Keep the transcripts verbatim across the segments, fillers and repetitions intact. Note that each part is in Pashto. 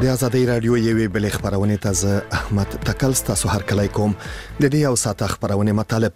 د ازادي رادیو یوې بلې خبرونه ته زه احمد تکل ستاسو هر کله کوم د دې یو ساعت خبرونه مطالب.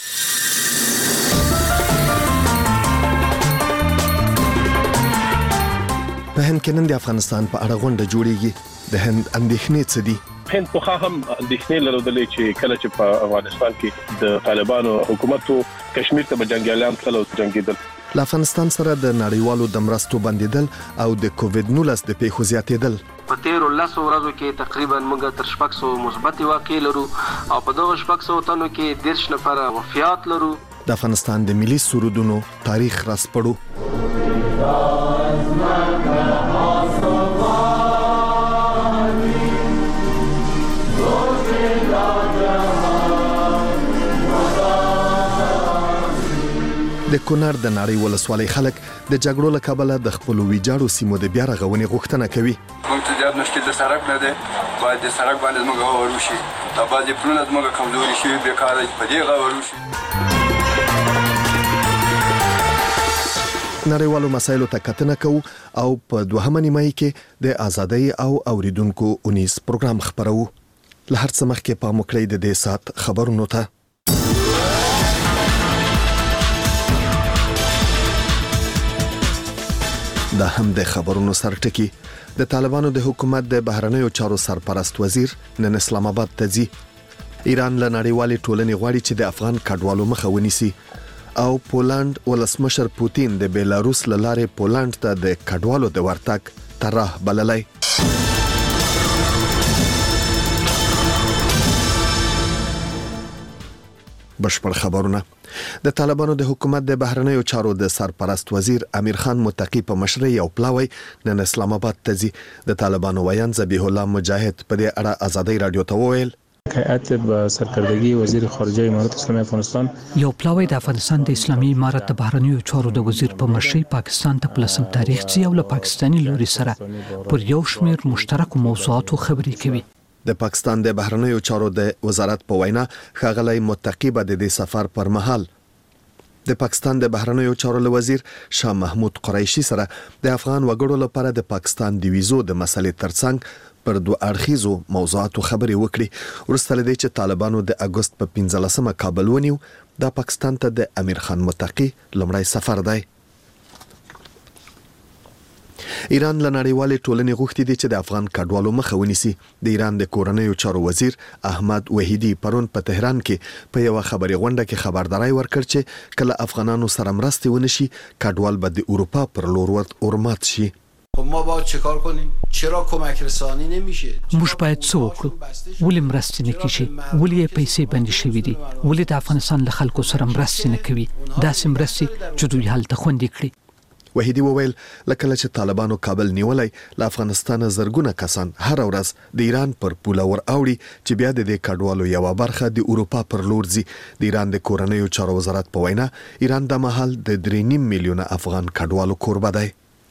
په هند کې نن د افغانستان په اړه غونډه جوړیږي. د هند اندېښنې څه دي؟ هند په هم اندېښنې لرلې چې کله چې په افغانستان کې د طالبانو حکومت کشمیر ته جنگیالان تلل جنگیدل، له افغانستان سره د نړیوالو د مرستو بندیدل او د کووډ نولس د پیښو زیاتېدل. په تیرو لسو ورځو کې تقریبا موږ تر شپږ سوه مثبت واقعې لرو او په دغه شپږ سوه تنو کې دېرش نفر وفات لرو. د افغانستان د ملي سرودونو تاریخ راسپړو. د کونړ د نړۍ ولسوالۍ خلک د جګړو له کبله د خپل ویجاړو سیمو د بیا رغونې غوښتنه کوي. موږ ته زیات مشکل د سړک نه دی، باید د سړک باندې موږ غوړو شي، دا باید پلونه موږ کمزوري شي، بیکاره په دې غوړو شي. نړیوالو مسایلو ته کتنه کوو او په دوهمه نیمایي کې د ازادۍ او اوریدونکو اونیز پروګرام خبرو. له هر څه مخکې پام وکړئ د دې سات خبرونو ته. دا هم د خبرونو سرټکی. د طالبانو د حکومت د بهرنیو چارو سرپرست وزیر نن اسلام آباد ته ځي. ایران له نړیوالې ټولنې غواړي چې د افغان کډوالو مخه ونیسي او پولند ولسمشر پوتین د بیلاروس له لارې پولند ته د کډوالو د ورتګ طرح بللی. بشپړ خبرونه. د طالبانو د حکومت د بهرنیو چارو د سرپرست وزیر امیر خان متقی په مشرۍ یو پلاوی نن اسلام آباد ته ځي. د طالبانو ویان ذبیح الله مجاهد په دې اړه ازادي رادیو ته وویل: هیئت با سرکردگی وزیر خارجه امارات اسلامی افغانستان یو پلاوی د افغانستان د اسلامي امارت د بهرنیو چارو د وزیر په مشرۍ پاکستان ته پلسم تاریخ ځي او له پاکستاني لوري سره پر یو شمېر مشترکو موضوعاتو خبرې کوي. د پاکستان د بهرنیو چارو د وزارت په وینا ښاغلی متقی به د دې سفر پر مهال د پاکستان د بهرنیو چارو وزیر شاه محمود قریشي سره د افغان وګړو لپاره د پاکستان د ویزو د مسلې ترڅنګ پر دوه اړخیزو موضوعاتو خبرې وکړي. وروسته له دې چې طالبانو د اګوست په پنځلسمه کابل ونیو، د پاکستان ته د امیر خان متقی لومړی سفر دی. ایران له نړیوالې ټولنې غوښتي دي چې د افغان کډوالو مخه ونیسي. د ایران د کورنیو چارو وزیر احمد وحیدی پرون په تهران کې په یو خبري غونډه کې خبرداري ورکړ چې کله افغانانو سره مرستې ونشي، کډوال به د اروپا پر لور ورمات شي. ما باید چیکار کنیم؟ چرا کمک رسانی نمیشه؟ موږ باید څه وکړو؟ ولې مرستې نه کیږي؟ ولې پیسې بندي شوې دي؟ ولې د افغانستان له خلکو سره مرستې نه کوي؟ داسې مرستې چې دوی هلته خوندي کړي. وحیدی وویل لکه چې طالبانو کابل نیولای، له افغانستان زرګونه کسان هر ورځ د ایران پر پوله ور اوړي چې بیا د دې کډوالو یو برخه د اروپا پر لور ځي. د ایران د کورنیو چارو وزارت په وینا ایران د مهال د درې نیم میلیونه افغان کډوالو کوربه دی.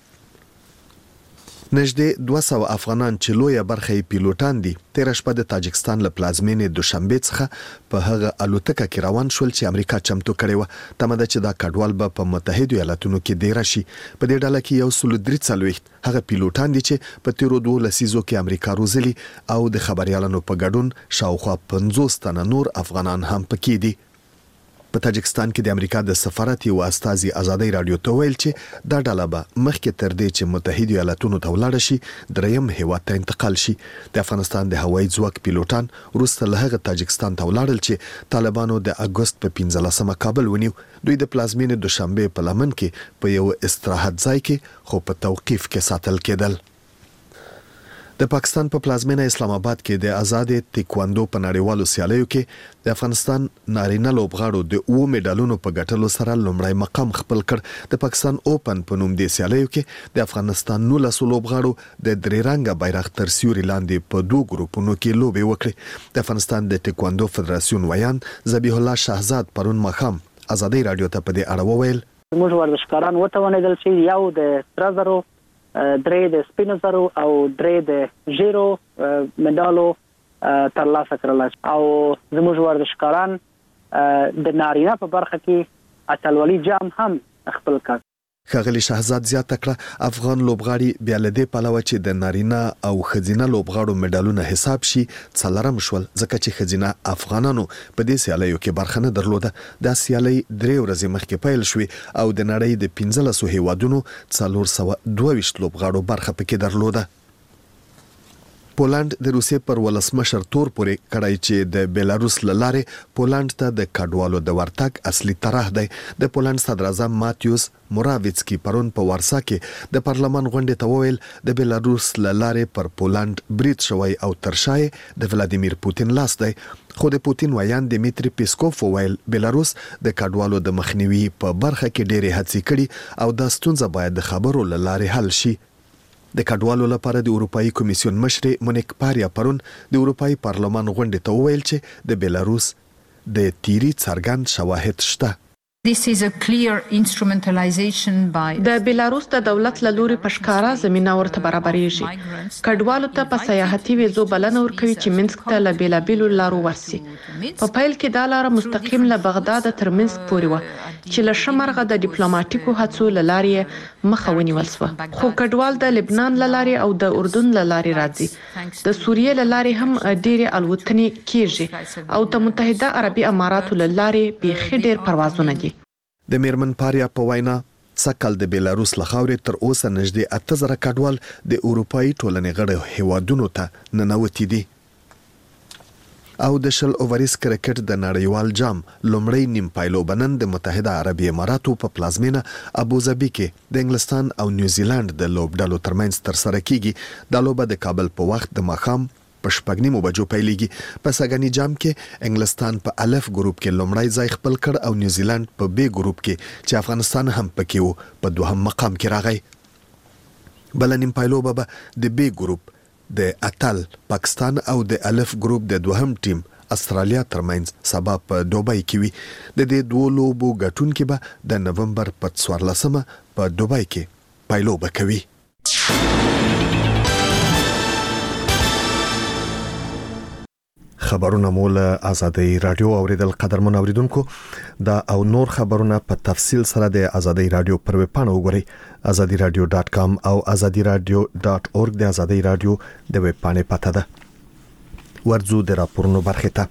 نږدې دوه سوه افغانان چې لویه برخه یې پیلوټان دي، تېره شپه د تاجکستان له پلازمینې دوشنبې څخه په هغه الوتکه کې روان شول چې امریکا چمتو کړې وه. تمه ده چې دا کډوال به په متحدو ایالاتونو کې دېره شي. په دې ډله کې یو سل درې څلوېښت هغه پیلوټان دي چې په تیرو دوو لسیزو کې امریکا روزلي او د خبریالانو په ګډون شاوخوا پنځوس تنه نور افغانان هم پکې دي. په تاجکستان کې د امریکا د سفارت یو استازي ازادي رادیو ته ویل چې دا ډله به مخکې تر دې چې متحدو ایالاتونو ته ولاړ شي، دریم هیواد ته انتقال شي. د افغانستان د هوایي ځواک پیلوټان وروسته له هغه تاجکستان ته ولاړل چې طالبانو د اګوست په پنځلسمه کابل ونیو. دوی د پلازمینې دوشنبې په لمن کې په یو استراحت ځای کې خو په توقیف کې ساتل کېدل. د پاکستان په پلازمینه اسلام آباد کې د آزاد تایکواندو په نړیوالو سیالیو کې د افغانستان نارینه لوبغاړو د اوو میډالونو په ګټلو سره لومړی مقام خپل کړ. د پاکستان اوپن په نوم د سیالیو کې د افغانستان نولس لوبغاړو د درې رنګه بیرغ تر سیوري لاندې په دوه ګروپونو کې لوبې وکړې. د افغانستان د تایکواندو فدراسیون ویان ذبیح الله شهزاد پرون ماښام ازادي رادیو ته په دې اړه وویل: موږ ورزشکاران وتوانیدل چې یو د سره زرو، درې د سپینو زرو او درې د ژیرو مډالو ترلاسه کړل او زموږ ورزشکاران د نارینه په برخه کې اتلولي جام هم خپل کړ. ښاغلي شهزاد زیاته کړه افغان لوبغاړي بیا له دې پلوه چې د نارینه او ښځینه لوبغاړو مډالونه حساب شي څلورم شول ځکه چې ښځینه افغانانو په دې سیالیو کې برخه نه درلوده. دا سیالۍ درې ورځې مخکې پیل شوې او د نړۍ د پنځلسو هیوادونو څلور سوه دوه ویشت لوبغاړو برخه پکې درلوده. پولند د روسیې پر ولسمشر تور پورې کړای چې د بیلاروس لاره پولند ته د کډوالو د ورتګ اصلي طرح دی. د پولند صدر اعظم ماتیوس موراویڅکی پرون په وارسا کې د پارلمان غونډې ته وویل د بیلاروس لاره پر پولند برید شوی او ترشای د ولادیمیر پوتین لاس دی. خو د پوتین ویان دمیتری پیسکوف وویل بیلاروس د کډوالو د مخنیوي په برخه کې ډېرې هڅې کړي او دا ستونزه باید د خبرو لاره حل شي. د کډوالو لپاره د اروپאי کمیسیون مشر مونیک پاریا پرون د اروپאי پارلمان غونډې ته وویل چې د بیلاروس د تیری څرګند شواهد شته. This is a clear instrumentalization by د بیلاروس د دولت له لوري په ښکارا زمينه ورته برابرېږي. کډوالو ته په سیاحتي ویزو بلنه ورکوي چې منسک ته له بیلابیلو لارو ورسي. په پیل کې دا لار مستقیم له بغداد تر منسک پورې و چې له شمرغه د ډیپلوماټیکو هڅو له لارې مخه ونیول شو. خو کډوال د لبنان له لارې او د اردن له لارې راځي. د سوریې له لارې هم ډېرې الوتنې کیږي او د متحده عربي اماراتو له لارې بيخي ډېر پروازونه دي. د میرمن پاریا په وینا سکل د بیلاروس لخاورې تر اوسه نږدې اته زره کډوال د اروپאי ټولنې غړو هیوادونو ته ننوتي دي. او د شل اووریز کرکټ د نړیوال جام لومړی نیم پایلو بنن د متحده عربي اماراتو په پلازمینه ابوظبي کې د انګلستان او نیوزیلند د لوبډلو ترمنځ تر سره کیږي. د لوبه د کابل په وخت د ماښام په شپږ نیمو بجو پیلېږي. په ساګانی جام کې انګلستان په الف ګروپ کې لومړی ځای خپل کړ او نیوزیلند په بی ګروپ کې چې افغانستان هم پکې وو په دوهم مقام کې راغی. بل نیم پایلو به د بی ګروپ د اتل پاکستان او د الف ګروپ د دوهم ټیم استرالیا ترمنځ سبا په دوبۍ کې وي. د دې دوه لوبو ګټونکي به د نومبر په څوارلسمه په دوبۍ کې پایلو کوي. خبرونه مول آزادۍ رادیو اوریدل قدرمن اوریدونکو دا او نور خبرونه په تفصیل سره د آزادۍ رادیو پر ویب پاڼه وګورئ azadi radio dot com او azadi radio dot org د آزادۍ رادیو د ویب پاڼې پته ده. ورځو د راپورونو برخه ته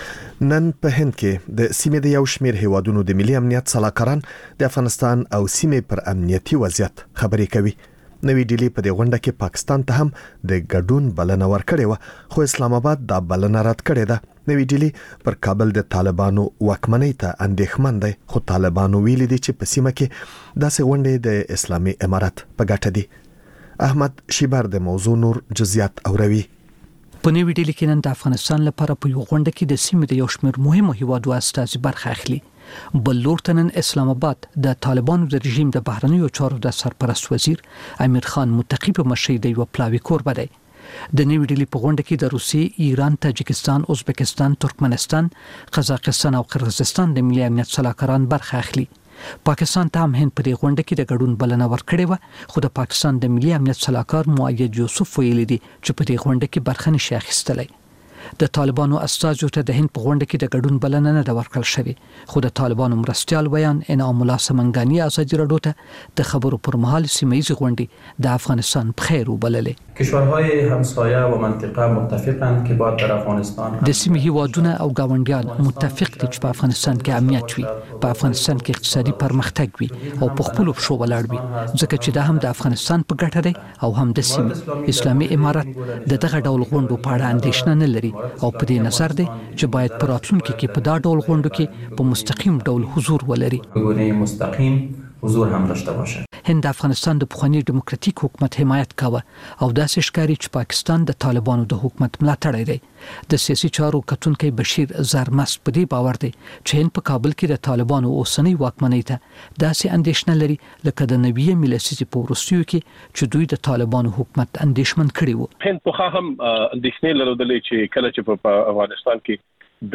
نن په هند کې د سیمې د یو شمېر هیوادونو د ملي امنیت صلاحکاران د افغانستان او سیمې پر امنیتي وضعیت خبرې کوي. نوی ډیلی په دې غونډه کې پاکستان ته هم د ګډون بلنه ورکړې و خو اسلام آباد دا بلنه رد کړې ده. نوی ډیلی پر کابل د طالبانو واکمنۍ ته اندېښمن دی خو طالبانو ویلي دي چې په سیمه کې داسې غونډې د اسلامي امارت په ګټه دي. احمد شیبر د موضوع نور جزئیات اوروي. په نوی ډیلی کې نن د افغانستان لپاره په یو غونډه کې د سیمې د یو شمېر مهمو هیوادو استازي برخه اخلي. بل لورته نن اسلام آباد د طالبانو د رژیم د بهرنیو چارو د سرپرست وزیر امیر خان متقی په مشرۍ د یو پلاوي کوربه دی. د نوی ډیلی په غونډه کې د روسیې، ایران، تاجکستان، ازبکستان، ترکمنستان، قزاقستان او قرغیزستان د ملي امنیت صلاحکاران برخه اخلي. پاکستان ته هم هند په دې غونډه کې د ګډون بلنه ورکړې و خو د پاکستان د ملي امنیت صلاحکار مؤید یوسف ویلي دي چې په دې غونډه کې برخه نشي اخیستلی. د طالبانو استازو ته د هند په غونډه کې د ګډون بلنه نه ورکړل شوې خو د طالبانو مرستيال ویان انعام الله سمنګانی آزادی رادیو ته د خبرو پر مهال سیمه‌ایزه غونډې د افغانستان په خیر وبللې. کشورهای همسایه و منطقه متفقند که باید در افغانستان د سیمې هیوادونه او ګاونډیان متفق دي چې په افغانستان کې امنیت وي، په افغانستان کې اقتصادي پرمختګ وي او په خپل پښو ولاړ وي ځکه چې دا هم د افغانستان په ګټه دی او هم د سیمې اسلامي امارت د دغه ډول غونډو په اړه اندېښنه نه لري او په دې نظر دی چې باید پر راتلونکي کې په دا ډول غونډو کې په مستقیم ډول حضور ولري. بگونه مستقیم حضور هم داشته باشه. هند د افغانستان د پخوانی ډیموکراتیک حکومت حمایت کاوه او داسې ښکاري چې پاکستان د طالبانو د حکومت ملاتړی دی. د سیاسي چارو کتونکي بشیر زرمس په دې باور دی چې هند په کابل کې د طالبانو اوسنۍ واکمنۍ ته داسې اندېښنه لري لکه د نوې ملسیزي په وروستیو کې چې دوی د طالبانو حکومت اندېښمن کړي وو. هند په هم اندېښنې لرلې چې کله چې په افغانستان کې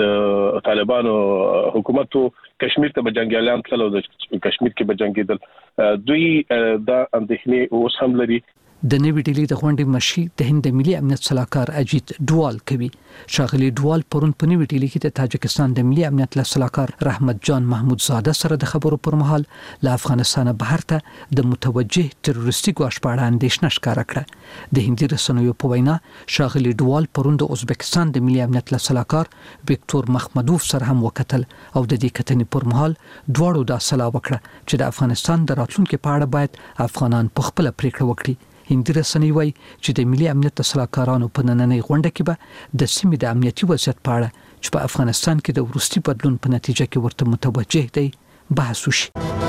د طالبانو حکومت کشمیر ته بجنګیالان تلل او د کشمیر کې بجنګیدل دوی دا اندېښنې اوس هم لري. د نوې ډیلي د غونډې مشي د هند د ملي امنیت صلاحکار اجیت ډوال کوي. شاغلي ډوال پرون په نوې ډیلي کې د تاجکستان د ملي امنیت صلاحکار رحمت جان محمود زاده سره د خبرو پر مهال له افغانستان بهر ته د متوجه تروریستي ګواښ په اړه اندېښنه ښکاره کړه. د هندي رسنیو په وینا شاغلي ډوال پرون د ازبکستان د ملي امنیت صلاحکار وکټور مخمدوف سره هم وکتل او د دې کتنې پر مهال دواړو دا سلا وکړه چې د افغانستان د راتلونکو په اړه باید افغانان په خپل پریکړه وکړي. هندي رسنۍ وایي چې د ملي امنیت صلاحکارانو په نننۍ غونډه کې به د سیمې د امنیتي وضعیت په اړه چې په افغانستان کې د وروستي بدلون په نتیجه کې ورته متوجه دی بحث وشي.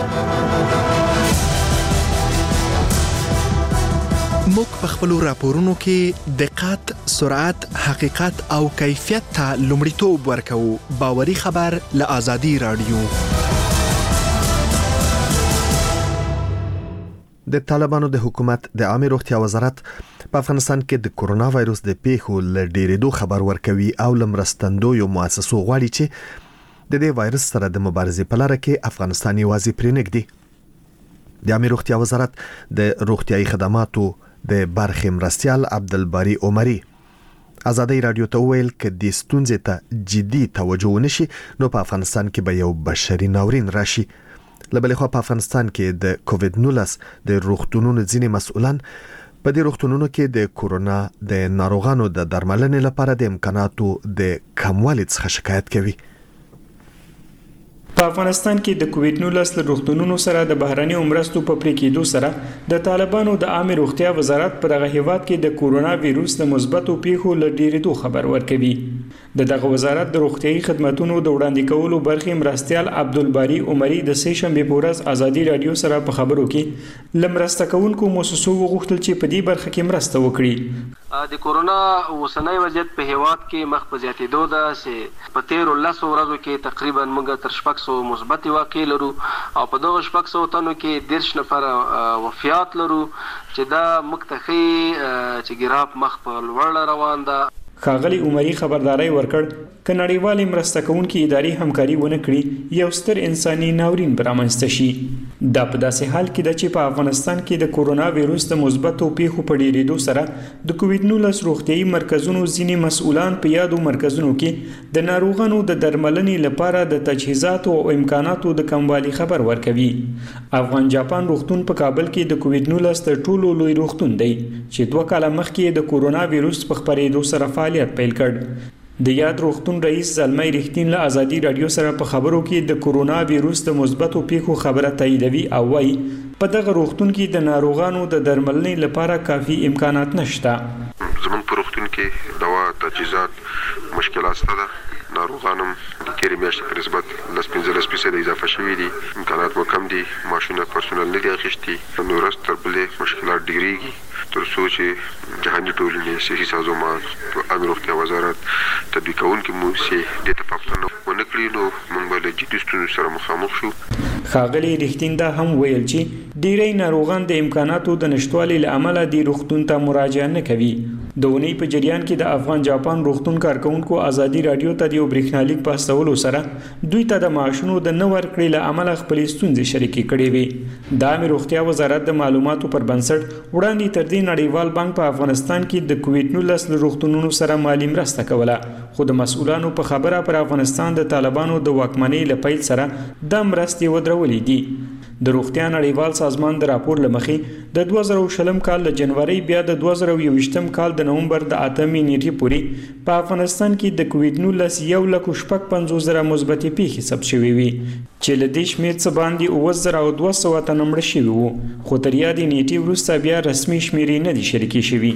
موږ په خپل راپورونو کې دقت، سرعت، حقیقت او کیفیت ته لومړیتوب ورکوو. باوري خبر له آزادي رادیو. د طالبانو د حکومت د عامه روغتیا وزارت په افغانستان کې د کورونا وایروس د پیښو ل ډیرېدو خبر ورکوي او لمرستندوی مؤسسو غواړي چې د دې وایرس سره د مبارزې په لاره کې افغانستان یوازې پرې نږدي. د عامه روغتیا وزارت د روغتیايي خدماتو د برخې مرستیال عبدالباری عمری آزادي رادیو ته ویل چې د ستونزې ته جدي توجه ونشي نو په افغانستان کې به یو بشري ناورین راشي. لبلې خو په افغانستان کې د کووډ نولس د روغتونونو ځینې مسؤلان په دې روغتونونو کې د کورونا د ناروغانو د درملنې لپاره د امکاناتو د کموالي څخه شکایت کوي. په افغانستان کې د کووډ نولس له روغتونونو سره د بهرني مرستو په پرې کېدو سره د طالبانو د عامه روغتیا وزارت په دغه هیواد کې د کورونا وایروس د مثبتو پیښو له ډیرېدو خبر ورکوي. د دغه وزارت د روغتیايي خدماتو د وړاندې کولو برخې مرستیال عبدالباری عمری د سه شنبه په ورځ آزادي رادیو سره په خبرو کې لمرسته کوونکو مؤسسو وغوښتل چې په دې برخه کې مرسته وکړي. د کورونا اوسنۍ وضعیت په هیواد کې مخ په زیاتېدو ده چې په تیرو لسو ورځو کې تقریبا موږ تر شپږ سوه مثبت واقع لرو او په دغه شپږ سوه تنو کې دېرش نفره وفیات لرو چې دا موږ ته ښیي چې ګراف مخ په لوړ روان ده. ښاغلي عمري خبرداري ورکړ که نړیوالې مرسته کوونکې ادارې همکاري ونه کړي یو ستر انساني ناورین به رامنځته شي. دا په داسې حال کې ده چې په افغانستان کې د کورونا وایروس د مثبتو پیښو په ډیرېدو سره د کووډ نولس روغتیايي مرکزونو ځینې مسؤلان په یادو مرکزونو کې د ناروغانو د درملنې لپاره د تجهیزاتو او امکاناتو د کموالي خبر ورکوي. افغان جاپان روغتون په کابل کې د کووډ نولس تر ټولو لوی روغتون دی چې دوه کاله مخکې د کورونا وایروس په خپرېدو سره فعالیت پیل کړ. د یاد روغتون رئیس زلمی رښتین له آزادي رادیو سره په خبرو کې د کورونا وایروس د مثبتو پیښو خبره تاییدوي او وايي په دغه روغتون کې د ناروغانو د درملنې لپاره کافي امکانات نشته. زموږ په روغتون کې دوا تجهیزات مشکلات شته. ناروغانم د تیرې میاشتې په نسبت لس پنځلس فیصده اضافه شوي دي. امکانات مو کم دي. ماشونه پرسونل نه دي اخیستي. نو ورځ تر بلې مشکلات ډېرېږي تر څو چې جهاني ټولنې صحي سازمان په عامه روغتیا وزارت تطبیق کوونکي موسسې دې ته پاملرنه ونه کړي نو موږ به له جدي ستونزو سره مخامخ شو. ښاغلي رښتین دا هم ویل چې ډېری ناروغان د امکاناتو د نشتوالي له امله دې روغتون ته مراجعه نه کوي. د اونۍ په جریان کې د افغان جاپان روغتون کارکونکو آزادي رادیو ته د یو برېښنالیک په استولو سره دوی ته د معاشونو د نه ورکړې له امله خپلې ستونزې شریکې کړې وې. د عامه روغتیا وزارت د معلوماتو پر بنسټ وړاندې تر دې نړیوال بانک په افغانستان کې د کووډ نولس له روغتونونو سره مالي مرسته کوله خو د مسؤلانو په خبره پر افغانستان د طالبانو د واکمنۍ له پیل سره د مرستې ودرولې دي. د روغتیا نړیوال سازمان د راپور لمخې د دوه زره شلم کال له جنوري بیا د دوه زره یوویشتم کال د نومبر د اتمې نیټې پورې په افغانستان کې د کووډ نولس یو لک شپږ پنځوس زره مثبتې پیښې ثبت شوې وي چې له دې شمېر څخه باندې اووه زره او دوه سوه تنه مړه شوي وو خو تر یادې نیټې وروسته بیا رسمي شمېرې نه دي شریکې شوي.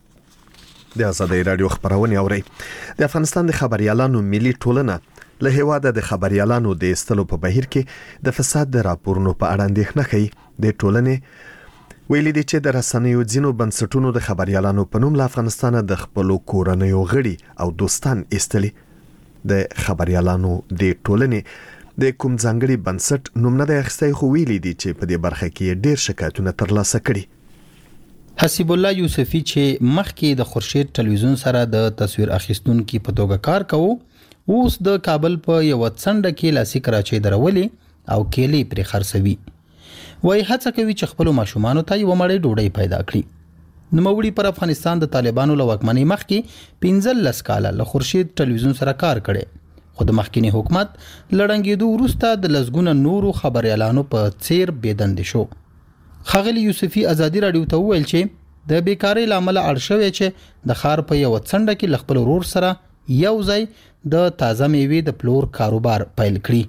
د آزادي رادیو خبرونه اوري. د افغانستان د خبريالانو ملي ټولنه له هیواده د خبريالانو د استلو په بهیر کې د فساد د راپورونو په اړه اندېښنه کوي. د ټولنې ویلي دي چې د رسنیو ځینو بنسټونو د خبريالانو په نوم له افغانستانه د خپلو کورنیو غړي او دوستان استلي. د خبريالانو د ټولنې د کوم ځانګړي بنسټ نوم نه دی اخیستی خو ویلي دي چې په دې برخه کې ډېر شکایتونه ترلاسه کړي. حسیب الله یوسفی چې مخکې د خورشید ټلویزیون سره د تصویر اخیستونکو په توګه کار کوي اوس د کابل په یو څنډه کې لاسي کراچۍ درولې او کېلې پرې خرڅوي. وای هڅه کوي چې خپل ماشومان ته یو مړې ډوډۍ پیدا کړي. نوموړي پر افغانستان د طالبانو له واکمنۍ مخکې پنځلس کاله له خورشید ټلویزیون سره کار کړی خو د مخکینی حکومت لړنګېدو وروسته د لسګونه نورو خبريالانو په څیر بېدندې شو. ښاغلي یوسفي ازادي راډیو ته وویل چې د بیکارۍ له امله اړ شوی چې د ښار په یوه څنډه کې له خپل ورور سره یو ځای د تازه میوې د پلور کاروبار پیل کړي.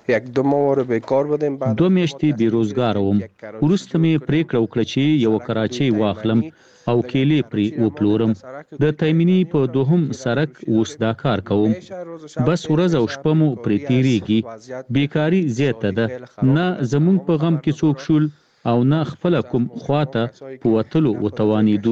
دو میاشتې بیروزګار وم. وروسته مې پریکړه وکړه چې یو کراچۍ واخلم او کېلې پرې وپلورم. د تایمني په دوهم سرک اوس دا کار کوم. بس ورځ او شپه مو پرې تیریږي. بیکاري زیاته ده. نه زمونږ په غم کې څوک شول او نه خپل کوم خواته په وتلو وتوانیدو.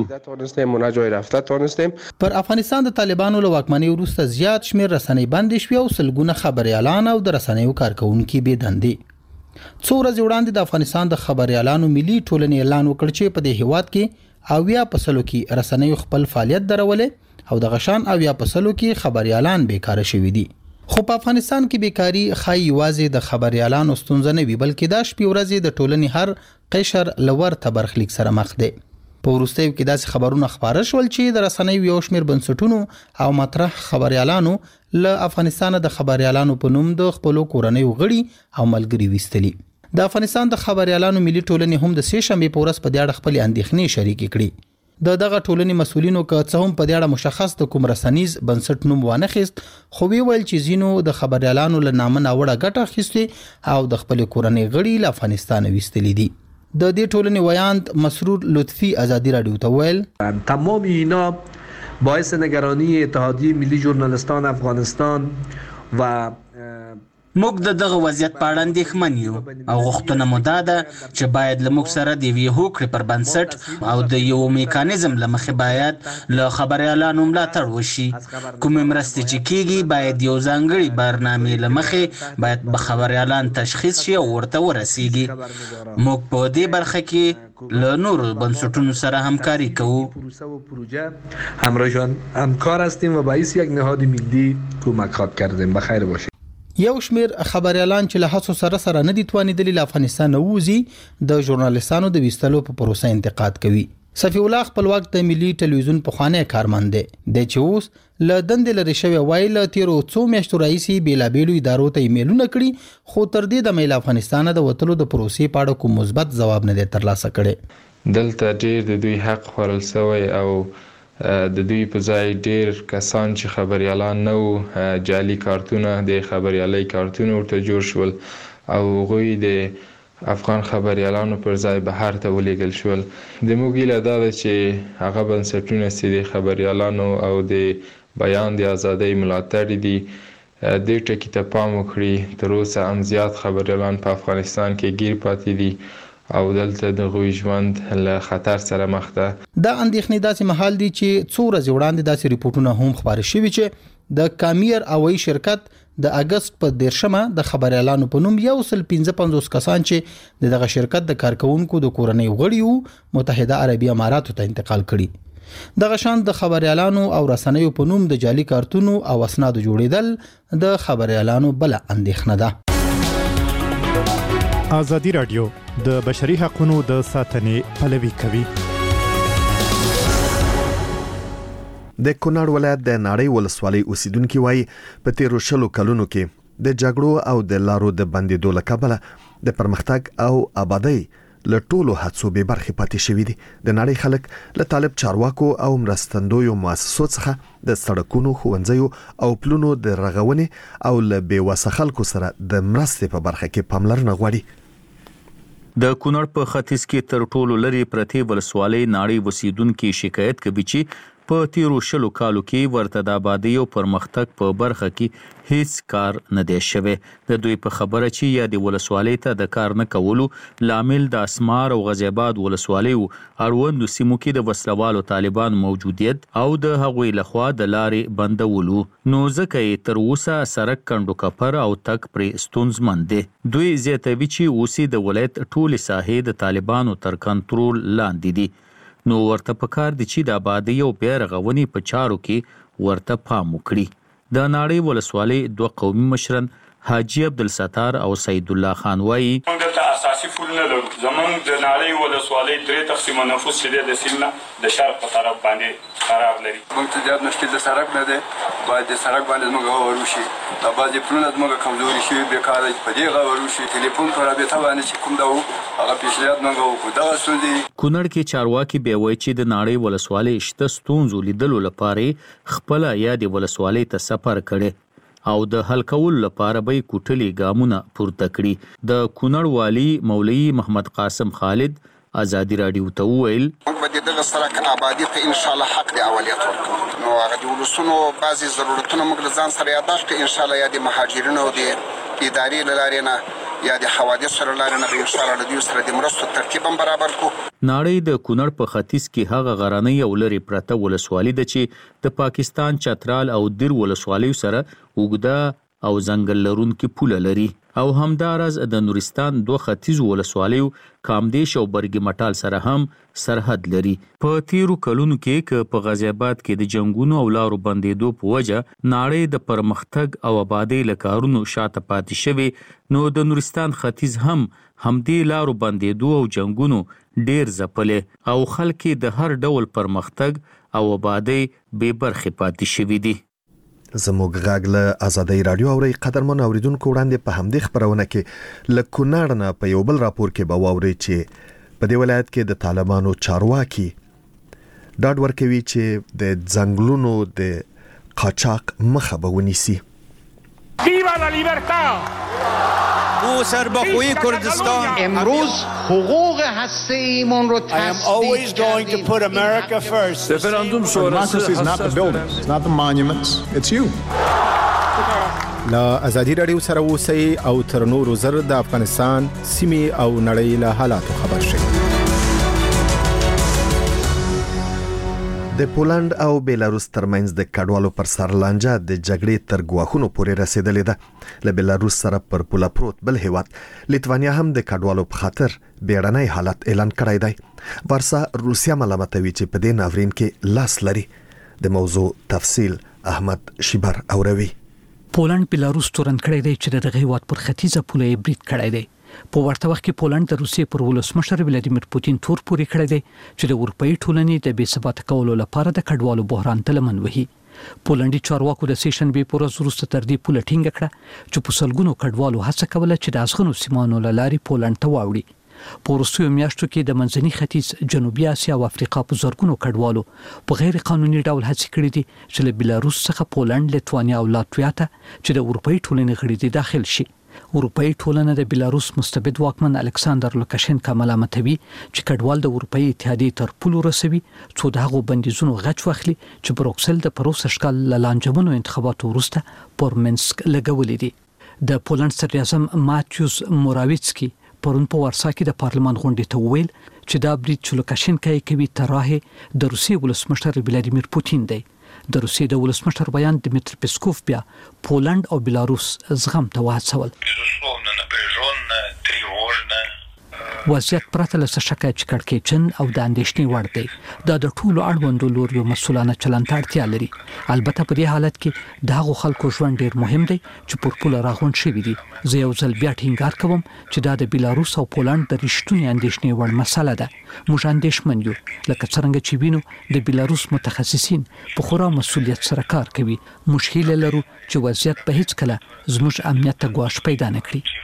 پر افغانستان د طالبانو له واکمنۍ وروسته زیات شمېر رسنۍ بندې شوې او سلګونه خبريالان او د رسنیو کارکونکي بېدندې. څو ورځې وړاندې د افغانستان د خبريالانو ملي ټولنې اعلان وکړ چې په دې هیواد کې اویا په سلو کې رسنیو خپل فعالیت درولې او د غشان اویا په سلو کې خبريالان بیکاره شوي دي. خو په افغانستان کې بیکاری خای یوازې د خبريالانو ستونزه نه وي بلکې دا شپې ورځې د ټولنې هر قشر لور تبرخلیک سره مخ دی. په وروستیو کې داسې خبرونه خپاره شول چې د رسنیو یو شمېر بنسټونو او مطرح خبريالانو له افغانستان د خبريالانو په نوم د خپلو کورنیو غړي او ملګري ویستلي. د افغانستان د خبريالانو ملي ټولنې هم د سې شنبې په ورځ په دې اړه خپلې اندېښنې شریکې کړي. د دغه ټولنې مسؤلینو که څه هم په دې اړه مشخص د کوم رسنیز بنسټ نوم وانخیست خو ویل چې ځینو د خبريالانو له نامه ناوړه ګټه اخیستې او د خپل کورنۍ غړي له افغانستان ویستلي دي. د دې ټولنې ویاند مسرور لطفی ازادي راډیو ته ویل تمام اینا باعث نگرانی اتحادیه ملی ژورنالیستان افغانستان و موږ د دغه وضعیت په اړه اندېښمن یو او غوښتنه مو دا ده چې باید له موږ سره د یوې هوکړې پر بنسټ او د یو میکانیزم له مخې باید له خبريالانو ملاتړ وشي. کومې مرستې چې کیږي باید یو ځانګړي برنامې له مخې باید به خبريالان تشخیص شي او ورته ورسیږي. موږ په دې برخه کې له نورو بنسټونو سره همکاري کوو. همراهان همکار هستیم و باعث یک نهاد ملی کمک خواهد کردیم. بخیر باشید. یو شمیر خبريالان چې له هڅو سره سره نه دي توانیدلي له افغانستان ووزي د ژورنالیستانو د ویستلو په پروسه انتقاد کوي. صفی الله خپلواک د ملي ټلویزیون پخوانی کارمند دی د چې اوس له دندې لري شوی وایي له تیرو څو میاشتو راهیسې بیلابېلو ادارو ته ایمیلونه کړي خو تر دې د میل افغانستان د وتلو د پروسې په اړه کوم مثبت ځواب نه دی ترلاسه کړی. دلته ډېر د دوی حق خوړل شوی او د دوی په ځای ډېر کسان چې خبريالان نه وو جعلي کارتونه د خبريالۍ کارتونه ورته جوړ شول او هغوی د افغان خبريالانو پر ځای بهر ته ولېږل شول. د موږ هیله دا ده چې هغه بنسټونه چې د خبريالانو او د بیان د ازادۍ ملاتړي دي دې ټکي ته پام وکړي. تر اوسه هم زیات خبريالان په افغانستان کې ګیر پاتې دي او دلته د غوي ژوند له خطر سره مخ ده. دا اندېښنې داسې محل دي چې څو ورځې وړاندې داسې ریپورتونه هم خبرې شوي چې د کامیر هوایي شرکت د اگست په دیرشمه د خبريالانو په نوم یو سل پنځه پنځوس کسان چې دغه شرکت د کارکونکو د کورنۍ غړي وو متحده عربي اماراتو ته انتقال کړي. دغه شان د خبريالانو او رسنیو په نوم د جعلي کارتونو او اسنادو جوړیدل د خبريالانو بل اندېښنه ده. ازادي راډیو د بشري حقوقو د ساتنې پلوي کوي. د کونړ ولایت د ناړۍ ولسوالۍ اوسیدونکو وایي په تیرو شلو کلونو کې د جګړو او د لارو د بندیدو له کبله د پرمختګ او آبادی له ټولو هڅو به برخې پاتې شوې دي. د ناړۍ خلک له طالب چارواکو او مرستندویو مؤسسو څخه د سړکونو، ښوونځیو او پلونو د رغونې او له بېوسه خلکو سره د مرستې په برخه کې پاملرنه غواړي. د کونړ په ختیځ کې تر ټولو لري پرتې ولسوالۍ ناړۍ وسیدونکو شکایت کوي چې په تیرو شلو کالو کې ورته د آبادی او پرمختګ په برخه کې هیڅ کار نه دی شوی. د دوی په خبره چې یا د ولسوالۍ ته د کار نه کولو لامل د اسمار او غازی آباد ولسوالۍ اړوندو سیمو کې د وسلوالو طالبان موجودیت او د هغوی لخوا د لارې بندولو نو ځکه یې تر اوسه سړک کندو کپر او تک پرې ستونزمن دی. دوی زیاتوي چې اوسې د ولایت ټولې ساحې د طالبانو تر کنټرول لاندې دي. نو ورته پکار دي چې د آبادی او بیا رغونې په چارو کې ورته پام وکړي. د ناړۍ ولسوالۍ دوه قومي مشران حاجی عبدالستار او سید الله خان وایي موږ ته اساسي پول نه لرو. زمونږ د نړۍ ولسوالۍ درې تقسیمه نفوس چې د سیمه د شرق په طرف باندې قرار لري. موږ ته زیات مشکل د سړک نه دی. باید د سړک باندې زموږ غور وشي. دا بعضې پلونه زموږ کمزوري شوي بېکاره په دې غور وشي. ټلیفون په رابطه باندې چې کوم دا و هغه پیشنهاد موږ وکړو. دغه ستونزې کونړ کې چارواکي بیا وایي چې د نړۍ ولسوالۍ شته ستونزو لیدلو لپاره خپله یا د ولسوالۍ ته سفر کړی او د حل کولو لپاره به کوټلي ګامونه پورته کړي. د کونړ والي مولوي محمد قاسم خالد ازادي راډیو ته وویل موږ به دغه سړک آبادي ته ان شاء الله حق دی اولویت ورکړو. نو هغه د ولسونو بعضي ضرورتونه موږ له ځان سره یادداشت کړو. ان شاء الله یا د مهاجرینو او د ادارې له لارې نه یا د حوادثو له لارې نه به ان شاء الله د دوی سره د مرستو ترتیب هم برابر کړو. ناړۍ د کونړ په ختیځ کې هغه غرانۍ او لرې پرته ولسوالي ده چې د پاکستان چترال او دیر ولسوالیو سره اوږده او ځنګل لرونکي پوله لري او همداراز د نورستان دوه ختیځو ولسوالیو کامدیش او برګ مټال سره هم سرحد لري. په تیرو کلونو کې که په غازی آباد کې د جنگونو او لارو بندېدو په وجه ناړۍ د پرمختګ او آبادۍ له کارونو شاته پاتې شوي، نو د نورستان ختیځ هم همدې لارو بندېدو او جنگونو ډیر ځپلې او خلک د هر ډول پرمختګ او آبادۍ بې برخې پاتې شوي دي. زموږ غږ له آزادۍ راډیو اوري قدرمن اوریدونکو وړاندې په همدې خبرونه کې له کونړ نه په یو بل راپور کې به واوري چې په دې ولایت کې د طالبانو چارواکي ډاډ ورکوي چې د ځنګلونو د قاچاق مخه به ونیسي. ویوا لا لیبرتاد او سرباخوی کردستان امروز حقوق هسته ایمون رو تصدیق کردیم. رفراندوم شورای is not the buildings, it's not the monuments, it's you. لا ازادي راډیو سره اوسئ او تر نورو زر د افغانستان سیمې او نړۍ له حالاتو خبر شئ. د پولند او بیلاروس ترمنځ د کډوالو پر سر لانجه د جګړې تر ګواښونو پورې رسیدلې ده. له بیلاروس سره پر پوله پروت بل هیواد لیتوانیا هم د کډوالو په خاطر بیړنی حالت اعلان کړی دی. وارسا روسیا ملامتوي چې په دې ناورین کې لاس لري. د موضوع تفصیل احمد شیبر اوروي. پولند بیلاروس تورن کړی دی چې دغه هیواد پر ختیځه پوله یې برید کړی دی. په ورته وخت کې پولند د روسیې پر ولسمشر ولادیمیر پوتین تور پورې کړی دی چې د اروپאי ټولنې د بې ثبات کولو لپاره د کډوالو بحران ته لمن وهي. پولندي چارواکو د سیشن بي پورز وروسته تر دې پوله ټینګه کړه چې په سلګونو کډوالو هڅه کوله چې د ازغنو سیمانو لاري پولند ته واوړي. په وروستیو میاشتو کې د منځني ختیځ، جنوبي اسیا او افریقا په زرګونو کډوالو په غیر قانوني ډول هڅه کړې دي چې له بیلاروس څخه پولند، لیتوانیا او لاتویا ته چې د اروپאי ټولنې غړي دي داخل شي. اروپאי ټولنه د بیلاروس مستبد واکمن الکساندر لوکاشنکا ملامتوي چې کډوال د اروپאי اتحادیې تر پولو رسوي څو دغه بندیزونو غچ واخلي چې بروکسل د پروسه شکل لانجمنو انتخاباتو وروسته پر منسک لګولې دي. د پولند صدر اعظم ماتیوس موراویڅکی پرون په وارسا کې د پارلمان غونډې ته وویل چې دا برید چې لوکاشنکا یې کوي تراه د روسیې ولسمشر ولادیمیر پوتین دی. د روسیې د ولسمشر بیان دمیتر پیسکوف بیا پولند او بیلاروس زغم ته وهڅول. وضعیت پرته له شکایت چې کړکېچن او د اندېښنې وړ دی. دا د ټولو اړوندو لوریو مسؤلانه چلند ته اړتیا لري. البته په دې حالت کې د هغو خلکو ژوند ډیر مهم دی چې پر پوله راغونډ شوي دي. زه یو ځل بیا ټینګار کوم چې دا د بیلاروس او پولند د رښتونې اندېښنې وړ مسله ده. موږ اندېښمن یو لکه څنګه چې وینو د بیلاروس متخصصین په خورا مسؤلیت سره کار کوي. موږ هیله لرو چې وضعیت به هیڅ کله زموږ امنیت ته ګواښ پیدا نه کړي.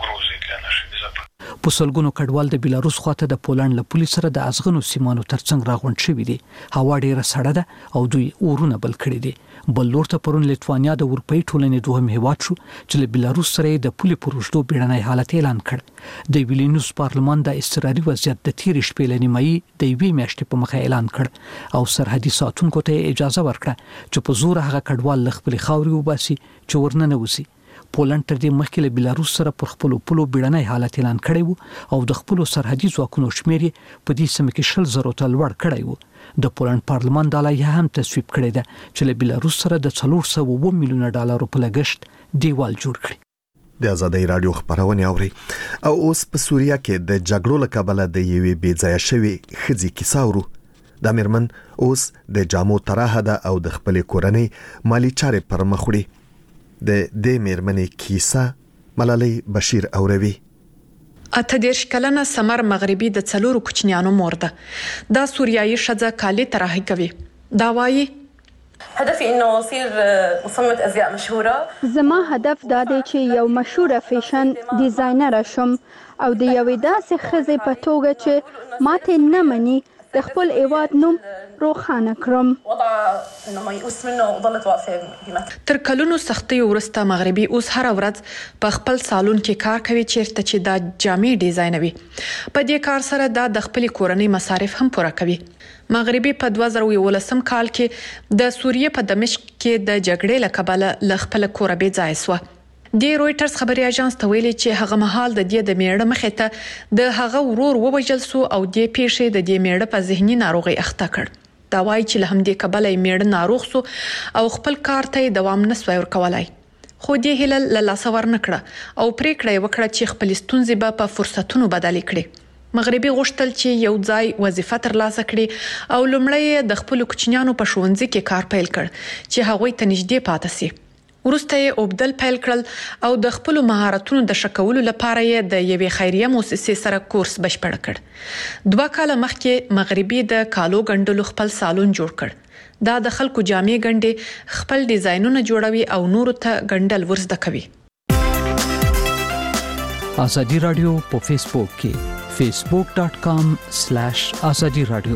په سلګونو کډوال د بیلاروس خواته د پولند له پولیس سره د ازغنو سیمانو ترڅنګ راغونډ شوي دي. هوا ډیره سړه ده او دوی اورونه بل کړي دي. بل لور ته پرون لیتوانیا د اروپאי ټولنې دوهم هیواد شو چې له بیلاروس سره د پولې پر اوږدو بیړنی حالت اعلان کړ. د ویلینیوس پارلمان د اضطراري وضعیت د تیرې شپې له نیمایي د یوې میاشتې په مخه اعلان کړ او سرحدي ساتونکو ته اجازه ورکړه چې په زور هغه کډوال له خپلې خاورې وباسي چې ورننه وځي. پولند تر دې مخکې له بیلاروس سره پر خپل پولو بیړنی حالت اعلان کړی وو او د خپل سرحدي ځواکونو شمیر په دې سیمه کې شل زره ته لوړ کړی وو. د پولند پارلمان د لایحه هم تصویب کړې ده چې له بیلاروس سره د څلور سوه اووه میلیونه ډالرو په لګښت دیوال جوړ کړي. د آزادۍ راډیو خبرونه اوري. او اوس په سوریه کې د جګړو له کبله د یوې بې ځایه شوې ښځې کیسه اورو. د میرمن اوس د جامو طرحه ده او د خپلې کورنۍ مالی چارې پر مخ وړي. د دې میرمنې کیسه ملالۍ بشیر اوروي. اته دیرش کلنه سمر مغربي د څلورو کوچنیانو مور ده. دا سوریایي ښځه کالي طراحي کوي. دا وایي هدفي انه اصير مصممه ازياء مشهوره. زما هدف دا دی چې یو مشهوره فیشن ډیزاینر شم او د یوې داسې ښځې په توګه چې ماته نه مني د خپل هیواد نوم روښانه کړم. تر کلونو سختۍ وروسته مغربي اوس هر ورځ په خپل سالون کې کار کوي چیرته چې دا جامې ډیزاینوي. په دې کار سره دا د خپل کورنۍ مصارف هم پوره کوي. مغربي په دوه زره یولسم کال کې د سوریې په دمشق کې د جګړې له کبله له خپل کوره بې ځای شوه. د رويټرز خبري اژانس ته ویلي چې هغه مهال د دې د میړه مخې ته د هغه ورور ووجل سو او د پیښې د دې میړه په ذهني ناروغي اخته کړ. دا وایي چې له همدې کبله میړه ناروغ سو او خپل کار ته دوام نسوي ورکولای. خو دې هلل له لاس ورنکړه او پریکړه وکړه چې خپل ستونزې به په فرصتونو بدل کړي. مغربي غوښتل چې یو ځای وظیفه ترلاسه کړي او لومړی د خپل کوچنیانو په ښوونځي کې کار پیل کړ چې هغوی ته نږدې پاتې سي. وروسته یې اوبدل پیل کړل او د خپل مهارتونو د شکولو لپاره یې د یوې خیریه مؤسسې سره کورس بشپړ کړ. دوه کاله مخکې مغربي د کالو ګنډلو خپل سالون جوړ کړ. دا د خلکو جامې ګنډي، خپل ډیزاینونه جوړوي او نورو ته ګنډل ورزده کوي. ازادي رادیو په فیسبوک کې facebook dot com slash azadi radio.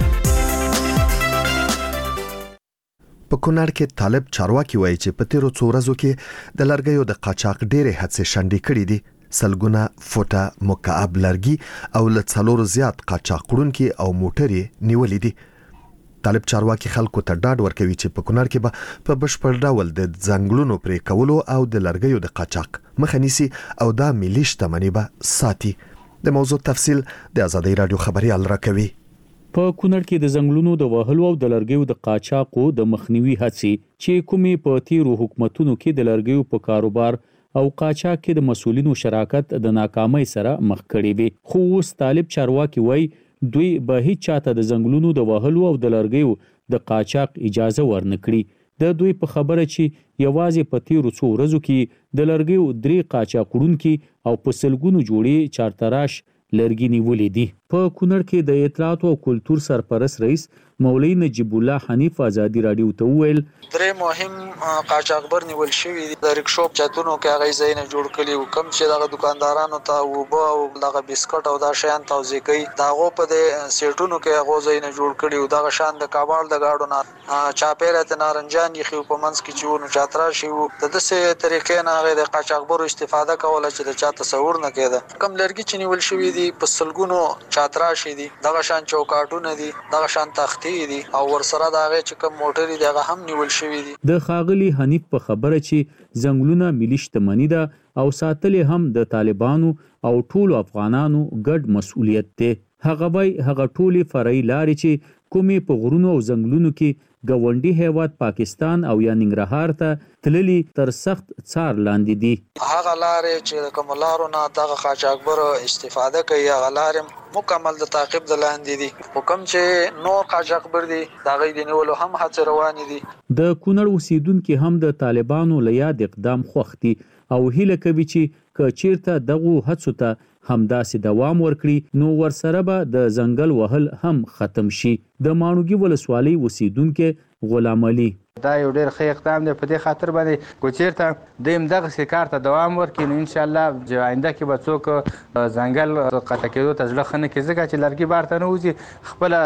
په کونړ کې طالب چارواکي وایي چې په تیرو څو ورځو کې د لرګیو د قاچاق ډېرې هڅې شنډې کړې دي. سلګونه فوټه مکعب لرګي او له څلورو زیات قاچاق وړونکي او موټرې نیولې دي. طالب چارواکي خلکو ته ډاډ ورکوي چې په کونړ کې به په بشپړ ډول د ځنګلونو پرې کولو او د لرګیو د قاچاق مخه نیسي او دا ملي شتمني به ساتي. د موضوع تفصیل د ازادي رادیو خبريال راکوي. په کونړ کې د ځنګلونو د وهلو او د لرګیو د قاچاقو د مخنیوي هڅې چې کومې په تیرو حکومتونو کې د لرګیو په کاروبار او قاچاق کې د مسولینو شراکت د ناکامۍ سره مخ کړي وي. خو اوس طالب چارواکي وایي دوی به هیڅ چاته د ځنګلونو د وهلو او د لرګیو د قاچاق اجازه ورنکړي. د دوی په خبره چې یوازې په تیرو څو ورځو کې د لرګیو درې قاچاق وړونکي او په سلګونو جوړې چارتراش لرګي نیولې دي. په کونړ کې د اطلاعات او کلتور سرپرست رئیس مولوی نجیب الله حنیف ازادي رادیو ته وویل درې مهم قاچاقبر نیول شوی دي. د ریکشو چتونو کې هغه ځای نه جوړ کړي او کم چې دغه دکاندارانو ته وبو او دغه بسکټ او دا شیان توزیع کوي داغه په د سیټونو کې هغه ځای نه جوړ کړي او دغه شان د کابل د گاډو نه چاپیره ته نارنجان یې خو په منځ کې چونو چاترا شي د دسه طریقې نه هغه د قاچاقبر استفاده کوله چې د چا تصور نه کېده. کم لرګي چې نیول شوی دي په سلګونو چاترا شي دي، دغه شان چوکاټونه دي، دغه شان تختې دي او ورسره دغه چې کوم موټر دي هغه هم نیول شوی دي. د خاغلی حنیف په خبره چې ځنګلونه ملي شتمني ده او ساتل هم د طالبانو او ټولو افغانانو ګډ مسؤلیت دی. هغه وای هغه ټولي فرعي لارې چې کومې په غرونو او ځنګلونو کې ګاونډي هیواد پاکستان او یا ننګرهار ته تللی تر سخت څار لاندې دي. هغه لارې چې کوم لارو نه دغه قاچاقبر استفاده کوي هغه لارې مکمل د تعقیب د لاندې دي. حکم چې نور قاچاقبر دي دغه د نیولو هم هڅه روان دي. د کونړ اوسیدونکو هم د طالبانو له یاد اقدام خوښتي او هیله کوي چې کچیرته دغه هڅو ته همداسې دوام ورکړي نو ورسره به د ځنګل وهل هم ختم شي. د ماڼوګي ولسوالۍ اوسیدونکو غلام علي دا یو ډېر ښه اقدام دی په دې خاطر باندې کوچیرته دیم دغه سکار ته دوام ورکړي نو ان شاء الله آینده کې به څوک ځنګل قطع کېدو ته ځړه خنه کې ځکه چې لرګي بارته نه وځي خپل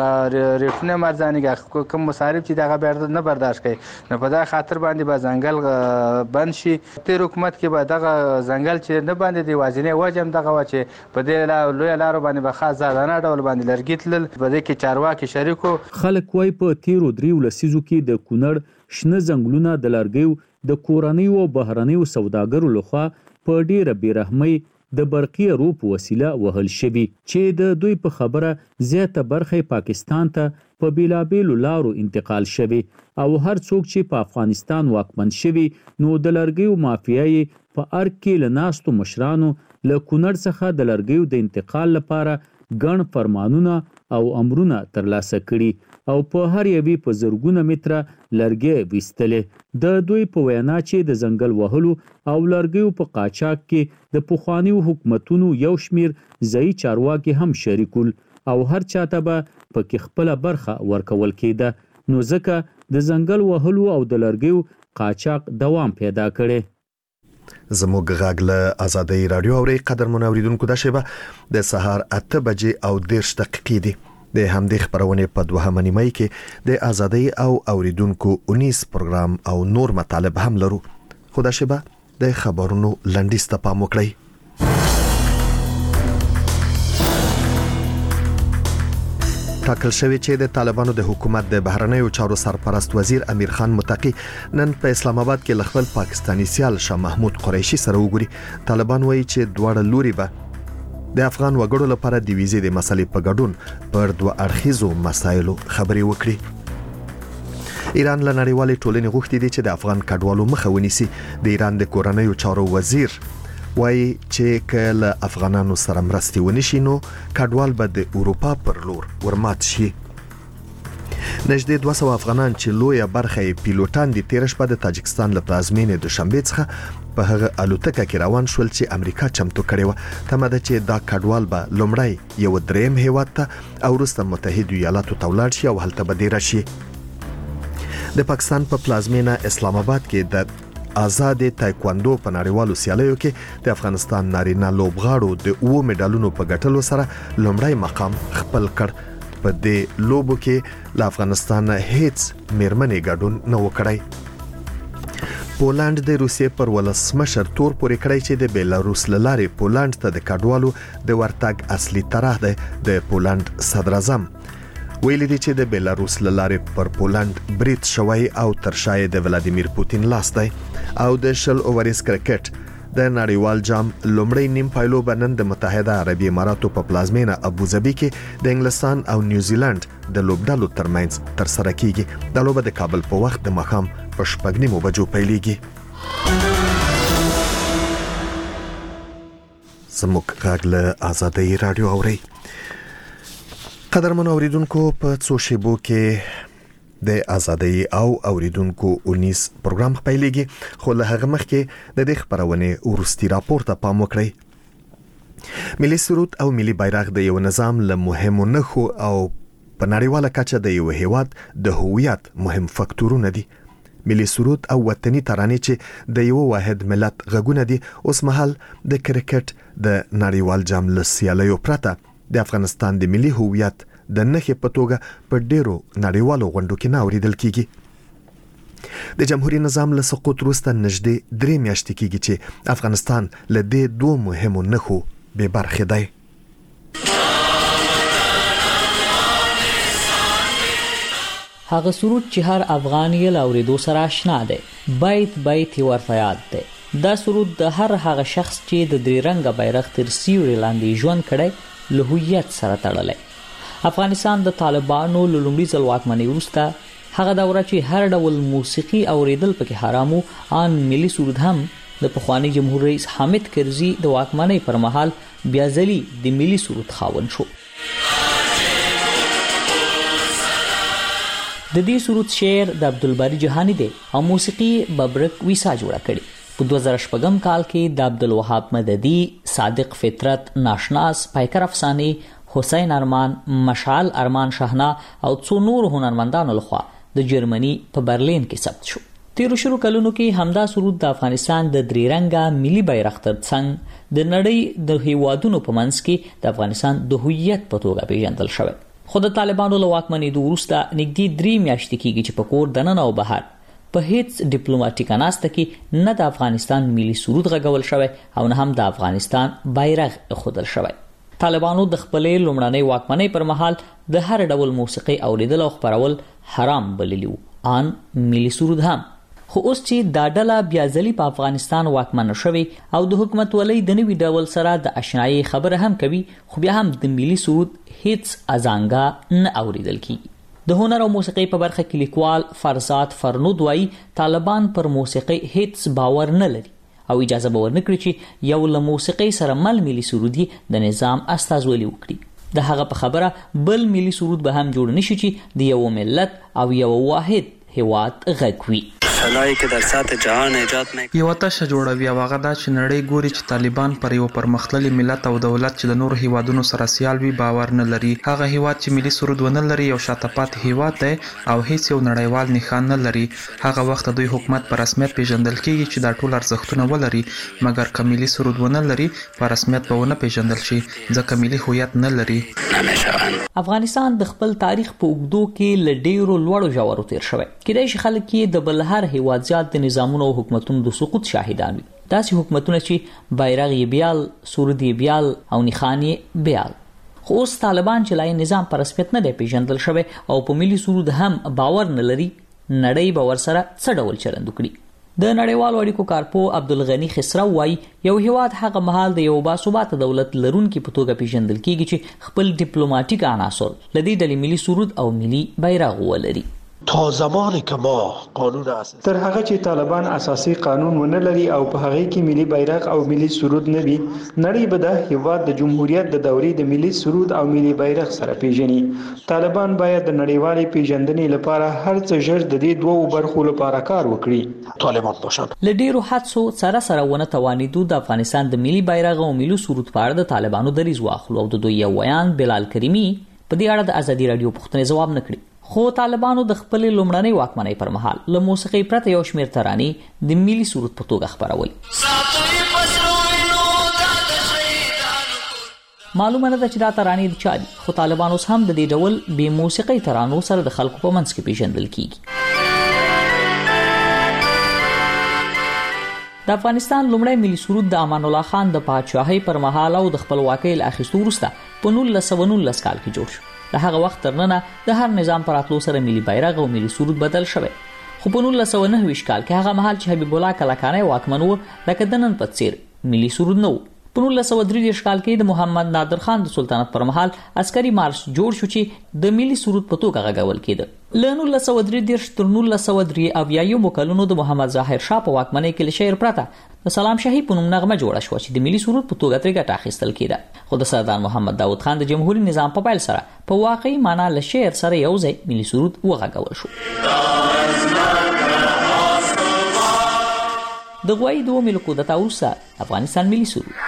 د ریټونه مرزانې کوم مصارف چې دغه بیر نه برداشت کوي نو په دا خاطر باندې به ځنګل بند شي. تیر حکومت کې به دغه ځنګل چې نه باندې دی وازنې وجم دغه و چې په دې لوی لارو باندې به خاص ځانه ډول باندې لرګي تلل په دې کې چارواکي شریکو. خلک وای په تیرو دریو لسیزو کې د کونړ شنه ځنګلونه د لرګیو د کورنیو او بهرنیو سوداګرو لخوا په ډیره بیرحمۍ د برقي روپ وسیله وهل شوی چې د دوی په خبره زیاته برخه پاکستان ته په بیلابیلو لارو انتقال شوی او هر څوک چې په افغانستان واکمن شوی نو د لرګیو مافیای په ارګ کې له ناستو مشرانو له کونړ څخه د لرګیو د انتقال لپاره ګڼ فرمانونه او امرونه ترلاسه کړي او په هر یوې په زرګونه متره لرګي ویستلې. د دوی په وینا چې د ځنګل وهلو او لرګیو په قاچاق کې د پخوانیو حکومتونو یو شمیر ځایي چارواکي هم شریکول او هر چاته به پکې خپله برخه ورکول کېده، نو ځکه د ځنګل وهلو او د لرګیو قاچاق دوام پیدا کړي. زموږ غږ له آزادۍ رادیو اوري قدرمن اوریدونکو، د شیبه د سهار اته بجې او دېرش دقیقې دي. د همدې خبرونې په دوهمه نیمه کې د آزادۍ او اوریدونکو اونیس پروګرام او نور مطالب هم لرو، خو د شیبه د خبرونو لنډیز ته پام وکړئ. ټاکل شوی چې د طالبانو د حکومت د بهرنیو چارو سرپرست وزیر امیر خان متقی نن په اسلام آباد کې له خپل پاکستانی سیال شاه محمود قریشي سره وګوري. طالبان وایي چې دواړه لوري به د افغان وګړو لپاره د ویزې د مسلې په ګډون پر دوه اړخیزو مسایلو خبرې وکړي. ایران له نړیوالې ټولنې غوښتي دي چې د افغان کډوالو مخه ونیسي. د ایران د کورنیو چارو وزیر وایي چې کله افغانانو سره مرستې ونشي نو کډوال به د اروپا پر لور ورمات شي. نږدې دوه سوه افغانان چې لویه برخه یې پیلوټان دي تېره شپه د تاجکستان له پلازمېنې دوشنبې څخه په هغه الوتکه کې روان شول چې امریکا چمتو کړې وه. تمه ده چې دا کډوال به لومړی یو دریم هیواد ته او وروسته متحدو ایالاتو ته ولاړ شي او هلته به دېره شي. د پاکستان په پلازمېنه اسلام آباد کې د آزاد تایکواندو په نړیوالو سیالیو کې د افغانستان نارینه لوبغاړو د اوو میډالونو په ګټلو سره لومړی مقام خپل کړ. په دې لوبو کې له افغانستان هیڅ میرمنې ګډون نه وکړی. پولند د روسیې پر ولسمشر تور پورې کړی چې د بیلاروس له لارې پولند ته د کډوالو د ورتګ اصلي طرح دی. د پولند صدر اعظم ویلي دي چې د بیلاروس له لارې پر پولند برید شوی او تر شا یې د ولادیمیر پوتین لاس دی. او د شل اووریز کرکټ د نړیوال جام لومړی نیم پایلو به نن د متحده عربي اماراتو په پلازمینه ابوظبي کې د انګلستان او نیوزیلند د لوبډلو ترمنځ ترسره کیږي. د لوبه د کابل په وخت د ماښام په شپږ نیمو بجو پیلیږي. زموږ غږ له آزادۍ رادیو اوري. قدرمن اوریدونکو، په څو شیبو کې د آزادۍ او اوریدونکو اونیس پروګرام پیلیږي، خو له هغه مخکې د دې خبرونې وروستي راپور ته پام وکړئ. ملي سرود او ملي بیرغ د یو نظام له مهمو نښو او په نړیواله کچه د یو هیواد د هویت مهم فکتورونه دي. ملي سرود او وطني ترانې چې د یو واحد ملت غږونه دي، اوس مهال د کرکټ د نړیوال جام له سیالیو پرته د افغانستان د ملي هویت د نښې په توګه په ډیرو نړیوالو غونډو کې نه اورېدل کیږي. د جمهوریت نظام له سقوط وروسته نږدې درې میاشتې کیږي چې افغانستان له دې دوه مهمو نښو بې برخې دی. هغه سرود چې هر افغان یې له اورېدو سره آشنا دی، بیت بیت یې ورته یاد دی. دا سرود د هر هغه شخص چې د درې رنګه بیرغ تر سیوري لاندې ژوند کړی له هویت سره تړلی. افغانستان د طالبانو له لومړي ځل واکمنۍ وروسته هغه دوره چې هر ډول موسیقي اوریدل پکې حرام و، آن ملي سرود هم د پخواني جمهور رئیس حامد کرزي د واکمنۍ پر مهال بیا ځلي د ملي سرود خاوند شو. د دې سرود شعر د عبدالباری جهانی دی او موسیقي ببرک ویسا جوړه کړي. په دوه زره شپږم کال کې د عبدالوهاب مددي، صادق فطرت، ناشناس، پایکر افساني، حسین ارمان، مشعل ارمان شهنا او څو نور هنرمندانو لخوا د جرمني په برلین کې ثبت شو. تیرو شروع کلونو کې همدا سرود د افغانستان د درې رنګه ملي بیرغ ترڅنګ د نړۍ د هیوادونو په منځ کې د افغانستان د هویت په توګه پیژندل شوی. خو د طالبانو له واکمنېدو وروسته نږدې درې میاشتې کېږي چې په کور دننه او بهر په هیڅ ډیپلوماټیک اناسته کې نه د افغانستان ملي سرود غږول شوی او نه هم د افغانستان بیرغ ایښودل شوی. طالبانو د خپلې لومړنۍ واکمنۍ پر مهال د هر ډول موسیقي اوریدل او خپرول حرام بللی وو، آن ملي سرود هم. خو اوس چې دا ډله بیا ځلي په افغانستان واکمنه شوې او د حکومت ولۍ د نوي ډول سره د اشنایي خبره هم کوي، خو بیا هم د ملي سرود هیڅ ازانګه نه اوریدل کیږي. د هنر او موسیقي په برخه کې لیکوال فرزاد فرنود وایي طالبان پر موسیقي هیڅ باور نه لري او اجازه به ورنکړي چې یو له موسیقۍ سره مل ملي سرودي د نظام استازولي وکړي. د هغه په خبره بل ملي سرود به هم جوړ نشي چې د یو ملت او یو واحد هیواد غږ وي. فلای که در سطح جهان ایجاد نکړي. یو تشه جوړوي او هغه دا چې نړۍ ګوري چې طالبان پر یو پرمختللي ملت او دولت چې د نور هیوادونو سره سیال وي باور نه لري. هغه هیواد چې ملي سرود ونه لري یو شاته پاتې هیواد دی او هیڅ یو نړیوال نښان نه لري. هغه وخت دوی حکومت په رسمیت پیژندل کیږي چې دا ټول ارزښتونه ولري، مګر که ملي سرود ونه لري په رسمیت به ونه پیژندل شي ځکه ملي هویت نه لري. افغانستان د خپل تاریخ په اوږدو کې له ډیرو لوړو ژورو تیر شوی. کېدای شي خلک یې د بل هر هیواد زیات د نظامونو او حکومتونو د سقوط شاهدان وي. داسې حکومتونه چې بیرغ یې بیال، سرود یې بیال او نښان یې بیال. خو اوس طالبان چې لا نظام په رسمیت نه دی پیژندل شوی او په ملي سرود هم باور نه لري، نړۍ به ورسره څه ډول چلند وکړي. د نړیوالو اړیکو کارپو عبدالغني خسرو وايي یو هیواد هغه مهال د یو باثباته دولت لرونکي په توګه پیژندل کیږي چې خپل ډیپلوماټیک عناصر لدې ډلې ملي سرود او ملي بیرغ ولري. تا زمانی که ما قانون اساسی تر هغه چې طالبان اساسي قانون ونه لري او په هغه کې ملي بیرغ او ملي سرود نه وي، نړۍ به د هیواد د جمهوریت د دورې د ملي سرود او ملي بیرغ سره پیژني. طالبان باید د نړیوالې پیژندنې لپاره هر څه ژر د دې دوو برخو لپاره کار وکړي. طالبان باشن له ډیرو حادثو سره سره ونه توانیدو د افغانستان د ملي بیرغ او ملي سرود په اړه د طالبانو دریځ واخلو او د دوی یو ویان بلال کریمي په دې اړه د ازادي رادیو پوښتنې ځواب نه کړي. خو طالبانو د خپل لومړنۍ واکمنۍ پر مهال له موسیقي پرته یو شمېر ترانې د ملي سرود په توګه خپرول. معلومه نه ده چې دا ترانې د چا دي، خو طالبان اوس هم د دې ډول بې موسیقي ترانو سره د خلکو په منځ کې پیژندل کیږي. د افغانستان لومړی ملي سرود د امان الله خان د پاچاهۍ پر مهال او د خپلواکۍ له اخیستو وروسته په نولس سوه نولس کال کې جوړ شو. له هغه وخت تر ننه د هر نظام پر راتلو سره ملي بیرغ او ملي سرود بدل شوی. خو په نولس سوه نهه ویشت کال کې هغه مهال چې حبیب الله کلکانی واکمن و، لکه د نن په څیر ملي سرود نه و. په نولس سوه درې دېرش کال کې د محمد نادر خان د سلطنت پر مهال عسکري مارش جوړ شو چې د ملي سرود په توګه غږول کېده. له نولس سوه درې دېرش تر نولس سوه درې اویایمو کلونو د محمد ظاهر شاه په واکمنۍ کې له شعر پرته د سلام شاهي په نوم نغمه جوړه شوه چې د ملي سرود په توګه ترې ګټه اخیستل کېده. خو د سردار محمد داود خان د جمهوري نظام په پیل سره په واقعي معنا له شعر سره یو ځای ملي سرود وغږول شو. د غوایي دوه ملي کودتا وروسته افغانستان ملي سرود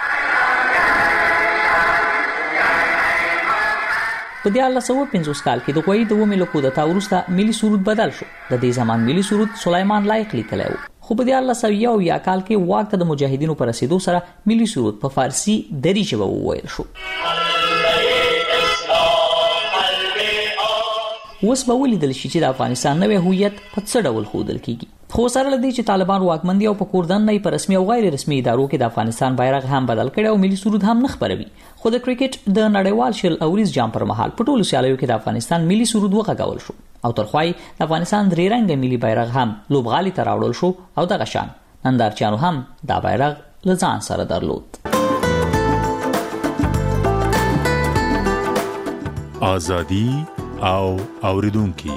په دیارلس سوه پنځوس کال کې د غوایي د اومې له کودتا وروسته ملي سرود بدل شو. د دې زمان ملي سرود سلیمان لایق لیکلی و، خو په دیارلس سوه یو اویا کال کې واک ته د مجاهدینو په رسېدو سره ملي سرود په فارسي دري ژبه وویل شو. اوس به ولیدل شي چې د افغانستان نوی هویت په څه ډول ښودل کیږي. خو سره له دې چې طالبان واکمن دي او په کوردن په رسمي او غیر رسمي ادارو کې د افغانستان بیرغ هم بدل کړي او ملي سرود هم نه خپروي، خو د کرکټ د نړیوال شل اوریز جام پر مهال په ټولو سیالیو کې د افغانستان ملي سرود وغږول شو او ترخوای د افغانستان درې رنګه ملي بیرغ هم لوبغالي ته راوړل شو او دغه شان نندارچیانو هم دا بیرغ له ځان سره درلود. ازادي او اوریدونکي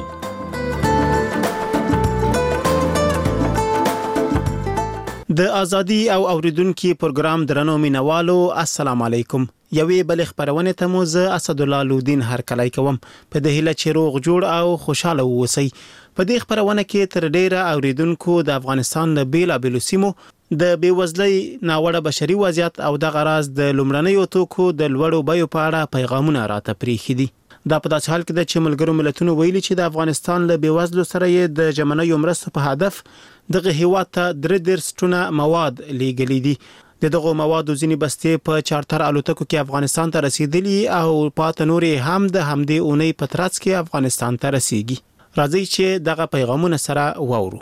د ازادي او اوریدونکي پروګرام درنو مینوالو السلام علیکم. یوې بل خبرونه ته مو زه اسد الله لودین هرکلی کوم په د هیله چې روغ جوړ او خوشاله اوسئ. په دې خبرونه کې تر ډیره اوریدونکو د افغانستان د بیلا بیلو سیمو د بیوزلۍ ناوړه بشري وضعیت او د غراز د لومړنیو توکو د لوړو بیو په اړه پیغامونه راته پریښي دي. دا په داسې حال کې ده چې ملګرو ملتونو ویلي چې د افغانستان له بیوزلو سره یې د ژمنیو مرستو په هدف دغه هیواد ته درې دېرش ټنه مواد لیږلي دي. د دغو موادو ځینې بستې په چارتر الوتکو کې افغانستان ته رسیدلي او پاته نورې هم د همدې اونۍ په ترڅ کې افغانستان ته رسیږي. راځئ چې دغه پیغامونه سره واورو.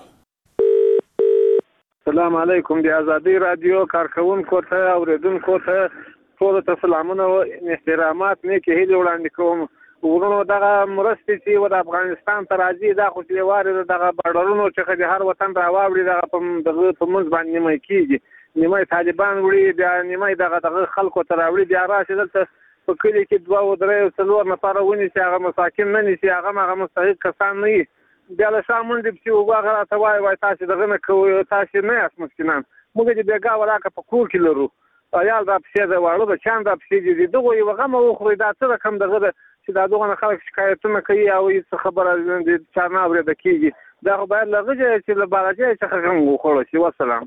السلام علیکم. د ازادي رادیو کارکونکو ته اوریدونکو ته ټول ته سلامونه او احترامات نیکې هیلې وړاندې کوم. ورونو دغه مرستې چې د افغانستان ته راځي دا خو چې وارد دغه بارډرونو چې د هر وطن راواوړي دغه په دغه په منځ باندې نیمه کېږي، نیمه طالبان وړي، بیا نیمه دغه دغه خلکو ته راوړي، بیا راشي دلته په کلي کې دوه او درې او څلور نفره ونیسي، هغه مساکین نه نیسي، هغه هغه مستحق کسان نه وي. بیا له شا منډې پسې اوبه هغه راته وایي وایي تاسې دغه نه کوئ، تاسې نه یاست مسکینان، موږ چې بېګا ولاکه په کور کې لرو. عیال را پسې د واړو بچیان را پسې دي دغه یو غم وخوري دا څه رقم دغه چې دا دغه خلک شکایتونه کوي او هیڅ خبره د چا نه اورېدل کېږي دا خو باید له هغه ځایه چې له بارجې څخه غم وخوړل شي. والسلام.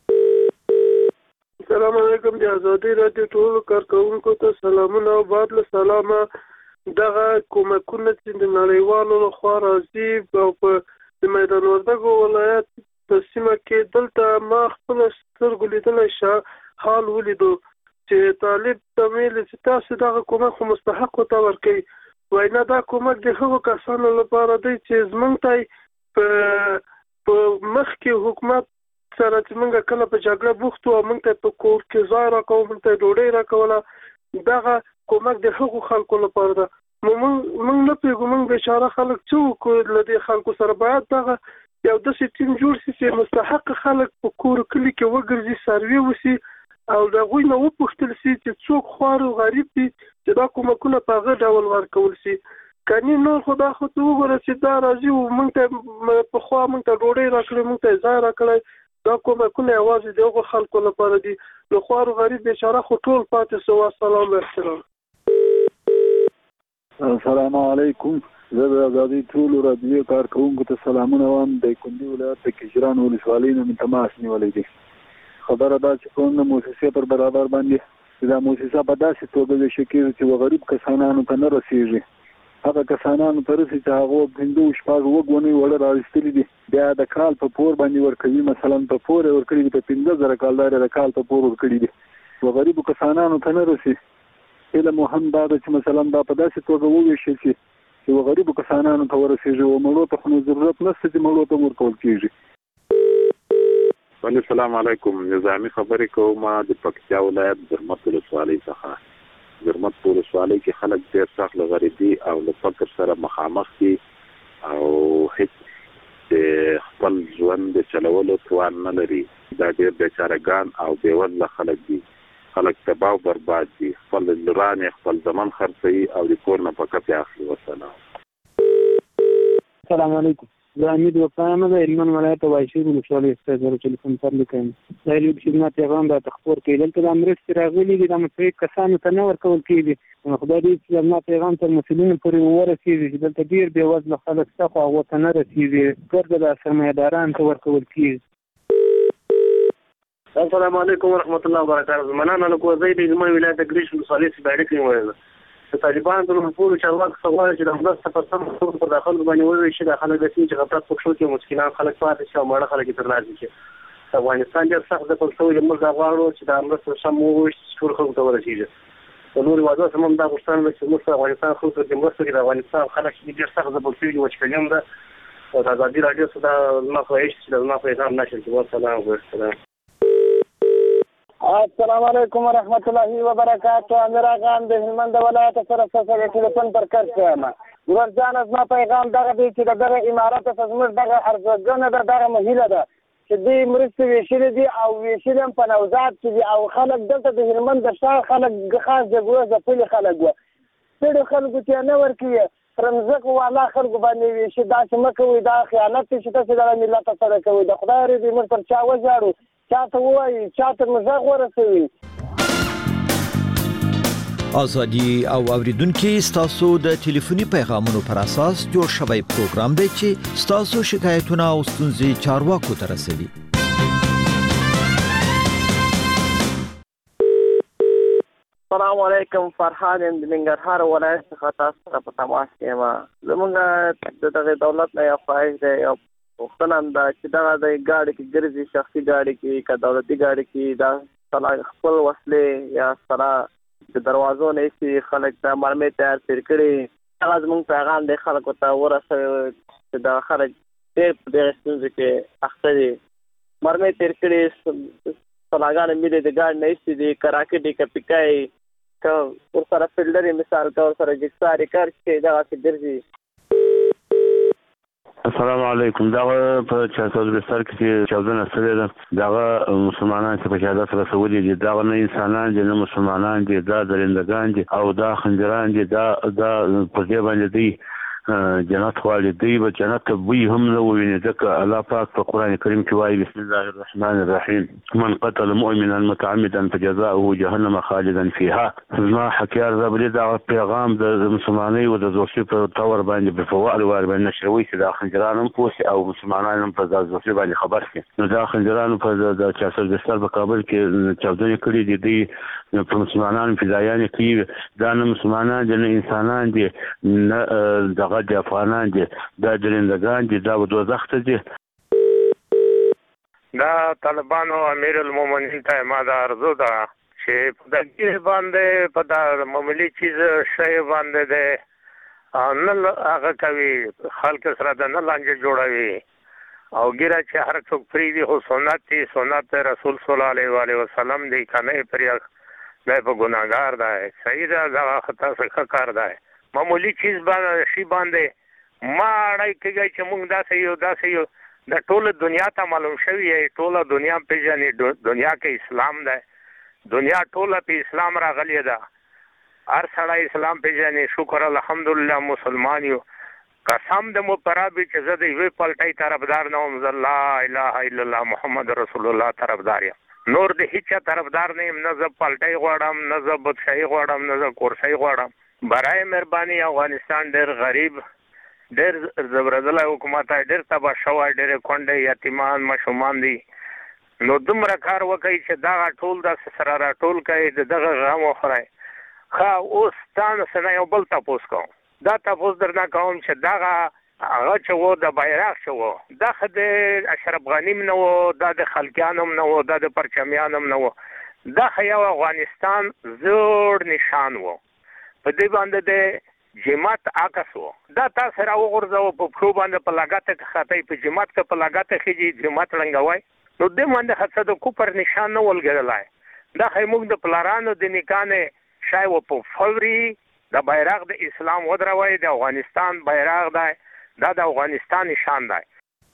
السلام علیکم. د ازادي راډیو ټولو کارکوونکو ته سلامونه او بعد له سلامه. دغه کومکونه چې د نړیوالو لخوا راځي او په د میدان وردګو ولایت په سیمه کې دلته ما خپل سترګو لیدلی شه حال ولیدو چې طالب ته ویل چې تاسو دغه کومک خو مستحق ته ورکوئ. وایي نه دا کومک د هغو کسانو لپاره دی چې زموږ ته په مخکې حکومت سره چې موږ کله په جګړه بوخت وو او موږ ته په کور کې ځای راکوه موږ ته ډوډۍ راکوله دغه کومک د هغو خلکو لپاره ده. موږ نه پوهېږو موږ بیچاره خلک څه وکړو له دې خلکو سره باید دغه یو داسې ټیم جوړ شي چې مستحق خلک په کور کلي کې وګرځي سروې وشي او د هغوی نه وپوښتل شي چې څوک خوار او غریب دي چې دا کومکونه په هغه ډول ورکول شي. کني نور خو دا خو ته وګوره چې دا راځي او موږ ته پخوا موږ ته ډوډۍ راکړې موږ ته ځای راکړی دا کومکونه یوازې د هغو خلکو لپاره دي د خوار او غریب بیچاره خو ټول پاتې شو. السلام احترام. السلام علیکم. زه د ازادي ټولو راډیو کارکوونکو ته سلامونه وایم. د کندي ولایت د کجران ولسوالۍ نه مې تماس نیولی دی. خبره دا چې کومه موسسه پر برابر باندې دا موسسه په داسې توګه ویشل کېږي چې غریب کسانانو ته نه رسېږي. هغه کسانانو ته رسي چې هغه پنځه شپږ وګونې وړه راوستلي دي بیا د کال په پور باندې ورکوي. مثلا په پور ورکړي دي په پنځه زره کالدار د کال په پور ورکړي دي و غریب کسانانو ته نه رسي. علم هم دا چې مثلا دا په داسې توګه وویشل شي چې غریب کسانانو ته ورسېږي او مړو ته خو ضرورت نشته چې مړو ته ورکول کېږي. السلام علیکم. نظامی خبرې کوم د پکتیا ولایت زرمت ولسوالۍ څخه. زرمت ولسوالۍ کې خلک ډېر سخت له غریبي او له فقر سره مخامخ دي او هیڅ د خپل ژوند د چلولو توان نه لري. دا ډېر بیچارهګان او بېوزله خلک دي. خلک تباه او برباد دي. خپل لرانې خپل زمان خرڅوي او د کور نه په کپې اخلي. والسلام. السلام علیکم. زه حمید وفایم د هلمند ولایت وایشیر ولسوالۍ څخه زه ټلیفون پر لیکم. دا یو خدمت پیغام د تخبر کې دلته د مرستې راغلي دي د مستحق کسانو ته نه ورکول کېږي. نو خدای دې چې زما پیغام تر مسؤلینو پورې ورسېږي چې دلته ډېر بېوزله خلک شته خو هغو ته نه رسېږي. ګرده د سرمایه‌دارانو ته ورکول کېږي. السلام علیکم ورحمۃ اللہ وبرکاتہ. مننه له کوزۍ د هلمند ولایت د ګریش ولسوالۍ څخه ډایرکټ نیولې ده. د طالبانو د ټولو چارواکو څخه غواړي چې د مرستې په سم ډول په داخل باندې وویشي. دا خلک داسې چې غفلت پکښو کې مسکینان خلک پاتې شي او ماړه خلک یې ترلاسه کړي. افغانستان ډېر سخت ځپل شوی دی. موږ دا غواړو چې دا مرسته سم وویشي چې ټولو خلکو ته ورسېږي. د نورو هېوادونو څخه هم دا غوښتنه ده چې موږ د افغانستان خلکو ته مرسته وکړي. د افغانستان خلک چې ډېر سخت ځپل شوي دي وچکالي هم ده او د ازادي راډیو څخه دا زما خواهش چې زما پیغام نشر کړي. والسلام والسلام. السلام علیکم ورحمۃ اللہ وبرکاتہ. امیر خان د هلمند ولایت سره سره ټلیفون پر کړ یم. ورځان از ما پیغام دغه دی چې دغه امارات څخه زموږ دغه ارزګنه ده دغه مهیله ده چې دې مرستې ویشلې دي او ویشلې هم په نوزاد کې دي او خلک دلته د هلمند د ښار خلک خاص جګړه ځپلي خلک وو. ډېرو خلکو ته نه ورکوي رمزک والا خلکو باندې ویشي. داسې مه کوئ. دا خیانت دی چې تاسې دغه ملت سره کوئ. د خدای رضا موږ پر چا وژاړو چاته ووایي چاته مو غږ ورسوي. ازادي او اوریدونکو ستاسو د ټلیفوني پیغامونو پر اساس جوړ شوی پروګرام دی چې ستاسو شکایتونه او ستونزې چارواکو ته رسوي. السلام علیکم. فرحان یم د ننګرهار ولایت څخه تاسو سره په تماس کې یم. زموږ د دغه دولت نه یو خواهش دی او پوښتنه هم ده چې دغه د ګاډي کې ګرځي شخصي ګاډي کې که دولتي ګاډي کې دا خپل وسلې یا سره د دروازو نه ایستي خلک ته مرمۍ تیار تېر کړي. هغه زموږ پیغام دی خلکو ته ورسوي چې دغه خلک ډېر په دغه ستونزو کې اخته دي. مرمۍ تېر کړي سلاګانې ملي د ګاډي نه ایستي دي که راکټ یې که پیکه یې که ورسره فیلډر یې مثال که ورسره جکسار یې کار چې دغسې ګرځي. السلام علیکم. دغه په چارسوز بستر کې چې چاودنه شوې ده دغه مسلمانان چې په شهادت رسولي دي دغه نه انسانان دي نه مسلمانان دي دا درندګان دي او دا خنجران دي. دا دا په دې باندې دوی جنت غواړي دوی به جنت ته بوی هم نه وویني ځکه الله پاک په قرآن کریم کې وایي بسم الله الرحمن الرحیم من قتل مؤمنا متعمدا فجزاؤه جهنم خالدا فيها زما حکیار زبري دا پیغام د مسلمانۍ او د زوسي په تور باندې په فوال وار باندې نشروي چې د خنجرانو پوسي او مسلمانانو په د زوسي باندې خبر شي نو دا خنجرانو په د چارسل بستر په کابل کې چاودنې کړې دي د په مسلمانانو فدایان کې دا نه مسلمانان دي نه انسانان دي نه دغه د افغانان دي دا درندگان دي دا دوزخ ته دي دا طالبانو امیر المؤمنین ته ما دا ارزو ده چې په دې باندې په دا معمولی چیز شی باندې ده نه هغه کوي خلک سره د نه لانجه جوړوي او ګیره چې هر څوک پری دی خو سنت دی سنت رسول صلی الله علیه و آله وسلم دی کنه پریا نه په ګناګار ده صحیح ده دا خطا څخه کار ده معمولی چیز باندې شی باندې ما اړای کېږي چې موږ دا سيو دا سيو د ټوله دنیا ته معلوم شوی دی ټوله دنیا پیژنې دنیا کې اسلام ده دنیا ټوله په اسلام راغلی ده هر سړی اسلام پیژنې شکر الحمدلله مسلمان یو قسم د مو پرابي چې زه د یوې پلټۍ طرفدار نه وم لا اله الا الله محمد رسول الله طرفدار یم نور د هیڅ طرفدار نه یم نه زه پلټۍ غواړم نه زه بدشاهي غواړم نه زه کورسۍ غواړم برای مهرباني افغانستان ډېر غریب ډېر زبردست حکومت ډېر تبا شوی ډېر کونډې یتیمان ماشومان دي نو دومره کار وکړي چې دا ټول د سره راټول کړي دغه غم وخوري خا اوس تاسو سره یو بل تاسو کوم دا تاسو درنه کوم چې دا هغه چې وو د بیرغ شو دا د اشرف غنی نو دا د خلکانم نو دا د پرچمیانم نو دا یو افغانستان زوړ نشان وو په دې باندې د جماعت عکس وو دا تاسو را وګرځاو په خو باندې په لګاته کې خاطی په جماعت کې په لګاته کې جماعت رنګوي نو دې باندې حسد کو پر نشان نه ولګلای دا خیموږ د پلارانو د نکانه شای و په فوري د بیرغ د اسلام ودروي د افغانستان بیرغ دی دا د افغانستان نشان دی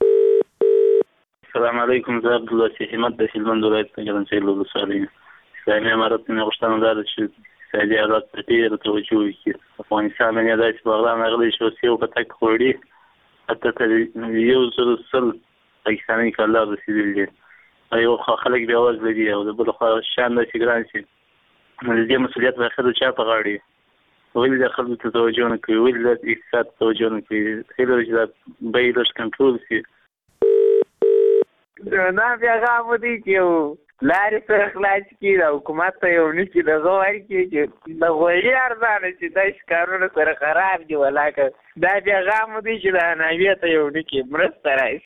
السلام علیکم زه عبد الله احمد د هلمند ولایت څخه یم لولسالي اسلامي امارت نه غوښتنه ده چې سعودي عرب ته ډېر توجه وکړي افغانستان نه دی چې بغداد غلي شو سیو په تک خوړي حتی تر یو سل سل پاکستاني کله رسیدلی دي ایو خلک بیا واز لري او د بل خو شان د سیګران شي د دې مسولیت په خاطر چا په غاړي ویل د خلکو ته توجه نه کوي ویل د اقتصاد توجه نه کوي هیله چې د بیلش کنټرول شي نه بیا غو دي چې لارې سره خلاص کړي د حکومت ته یو نشي د غوړ کې چې د غوړي ارزانه چې د ښکارونو سره خراب دي ولاکه دا بیا غو دي چې د ناویت یو نشي مرسته راځي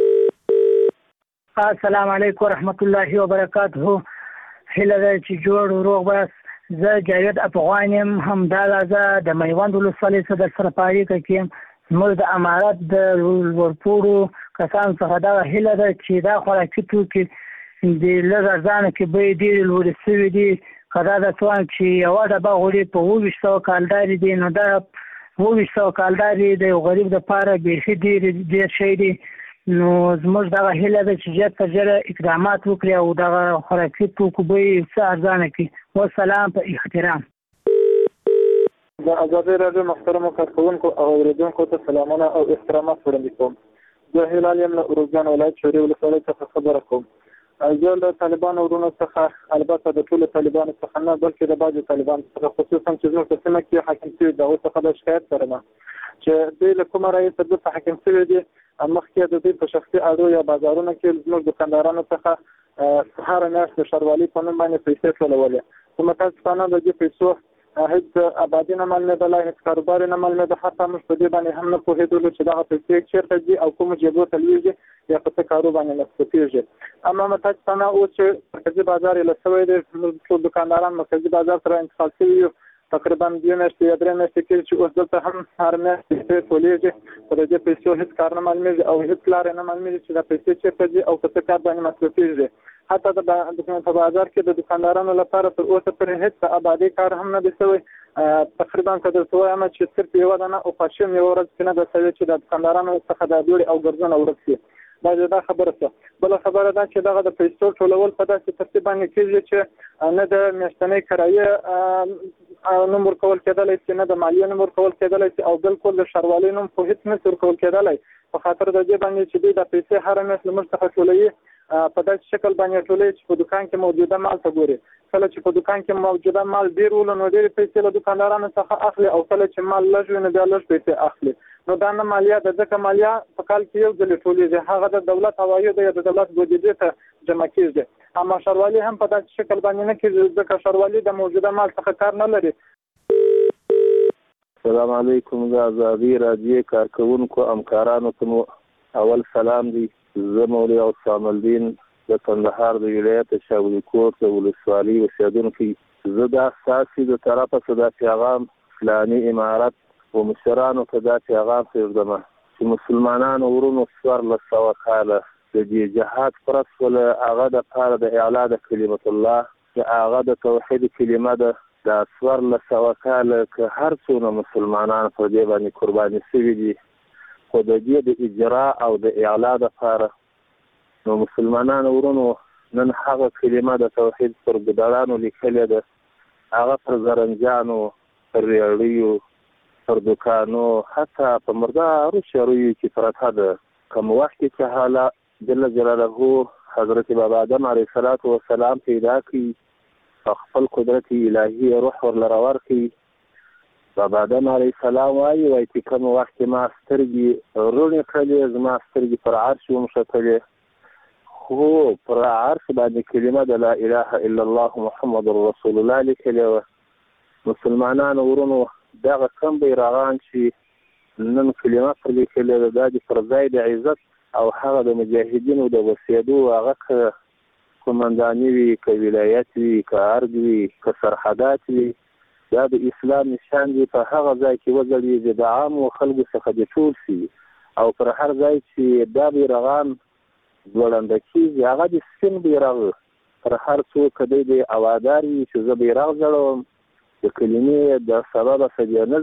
السلام علیکم ورحمت الله وبرکاته هله چې جوړ روغ بس زه جاوید افغان یم همدا زه د میوند ولسوالۍ څخه سره پاریکه کې زموږ د امارت د ورپورو کسان څخه دا هله ده چې دا خوراکي توکي د لږ ارزانه کې به ډېرې لوړې شوي دي که دا د توان چې یوه ډبه غوړي په اووه ویشت سوه کالدارې دي نو دا اووه ویشت سوه کالدارې د یو غریب دپاره بیخي ډېر ډېر شی دی نو زموږ دغه هیله ده چې ژر تر ژره اقدامات وکړي او دغه خوراکي توکو بیې څه ارزانه کړي والسلام په احترام د ازادۍ راډیو محترمو کارکوونکو او اورېدونکو ته سلامونه او احترامات وړاندې کوم زه هلال یم له اروزګان ولایت شوري ولسوالۍ څخه خبره کوم زه له طالبانو ورونو څخه البته د ټولو طالبانو څخه نه بلکې د بعضو طالبانو څخه خصوصا چې زموږ په سیمه کې حاکم شوي د هغوی څخه د شکایت لرم چې دوی له کومه رایې دلته حاکم شوي دي مخکې د دوی په شخصي اړو یا بازارونو کې زموږ دکاندارانو څخه هره میاشت د ښاروالۍ په نوم باندې پیسې ټولولې خو متاسفانه د دې پیسو هیڅ آبادي نه معلومېدله هیڅ کاروبار نه معلومېده حتی موږ په دې باندې هم نه پوهېدلو چې دغه پیسې چېرته ځي او کومو جېبو ته لوېږي یا په څه کارو باندې مصرفېږي اما متاسفانه اوس چې مرکزي بازار یې له شوی دی موږ ټول دکانداران مرکزي بازار سره انتقال شوي یو تقریبا دوه میاشتې یا درې میاشتې کېږي چې اوس دلته هم هر میاشت پیسې ټولېږي خو د دې پیسو هېڅ کار نه معلومېږي او هېڅ لارې نه معلومېږي چې دا پیسې چېرته ځي او په څه کار باندې مصرفېږي حتی د په بازار کې د دکاندارانو لپاره تر اوسه پورې هېڅ آبادي کار هم نه دی شوی تقریبا که درته وایم چې صرف یوه دانه اوپاشیم یوه ورځ کې نه ده شوې چې د دکاندارانو څخه دا دوړې او ګرځونه ورک شي دا دا خبره څه بله خبره ده چې دغه د پیسو ټولول په داسې ترتیب باندې کېږي چې نه د میاشتنۍ کرایې نوم ورکول کېدلی شي نه د مالیې نوم ورکول کېدلی شي او بالکل د ښاروالۍ نوم په هېڅ نشي ورکول کېدلی په خاطر د دې باندې چې دوی د پیسې هره میاشت له موږ څخه ټولوي په داسې شکل باندې ټولوي چې په دوکان کې موجوده مال ته ګوري. کله چې په دوکان کې موجوده مال ډېر ولو نو ډېرې پیسې له دوکاندارانو څخه اخلي او کله چې مال لږ وي نو بیا لږ پیسې اخلي. نو دا نه مالیه ده ځکه مالیه په کال کې یو ځل ټولېږي هغه د دولت عواید یا د دولت بودیجې ته جمع کېږي. اما ښاروالي هم په داسې شکل باندې نه کېږي ځکه ښاروالي د موجوده مال څخه کار نه لري. السلام علیکم د ازادي راډیو کارکونکو همکارانو ته مو اول سلام دی. زه مولوي حسام الدین د کندهار د ولایت شاولی کوټ د ولسوالۍ اوسېدونکی. زه د اساسي د طرفه صدا پیغام فلاني امارت و مشرانو ته دا پیغام پرېږدم چې مسلمانانو ورونو څوارلس سوه کاله د دې جهاد پرس ول هغه دپاره د اعلا د کلمت الله چې هغه د توحید کلمه ده دا څوارلس سوه کاله که هر څونه مسلمانان پر دې باندې قرباني شوي دي خو د دې د اجرا او د اعلا دپاره نو مسلمانانو ورونو نن هغه کلمه د توحید پر ګدړانو لیکلې ده هغه پر زرنجانو پر ریاړیو پر دوکانو حتی په مردارو شروعو کې پرته ده. کوم وخت کې چې حالا جل جلاله حضرت بابا آدم علیه الصلاة والسلام پیدا کړي خپل قدرت الهي روح ورلره ورکړي بابا آدم علیه السلام وایي وایي چې کوم وخت کې ما سترګې روڼې کړلې زما سترګې پر عرش ومښتلې خو پر عرش باندې کلمه د لا اله الا الله محمد رسول الله لیکلې وه. مسلمانانو ورونو دغه کم بیرغان چې نن کلمه پر لیکلې ده دا د پر ځای د عزت او هغه د مجاهدینو د وسیدو هغه که قمنداني وي که ولایت وي که ارګ وي که سرحدات وي دا د اسلام نشان دی. په هغه ځای کې وځړېږي د عامو خلکو څخه د ټول شي او پر هر ځای چې دا بیرغان ځوړنده کېږي هغه د سپین بیرغ پر هر څوک دی د اوادار وي چې زه بیرغ ځړوم د کلمې د سببه سجه نه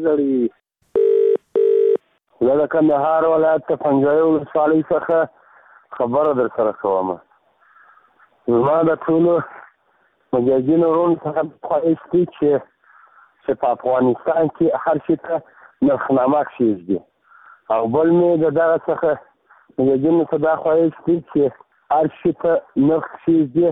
ځړي. زه د کندهار ولایت د پنجوایي ولسوالۍ څخه خبره در سره کوم. زما د ټولو مجاهدینو وروڼو څخه خواهش دی چې چې په افغانستان کې هر شي ته نرخنامه کښېږدي او بل مې د دغه څخه مجاهدینو ته دا خواهش دی چې هر شي ته نرخ کښېږدي.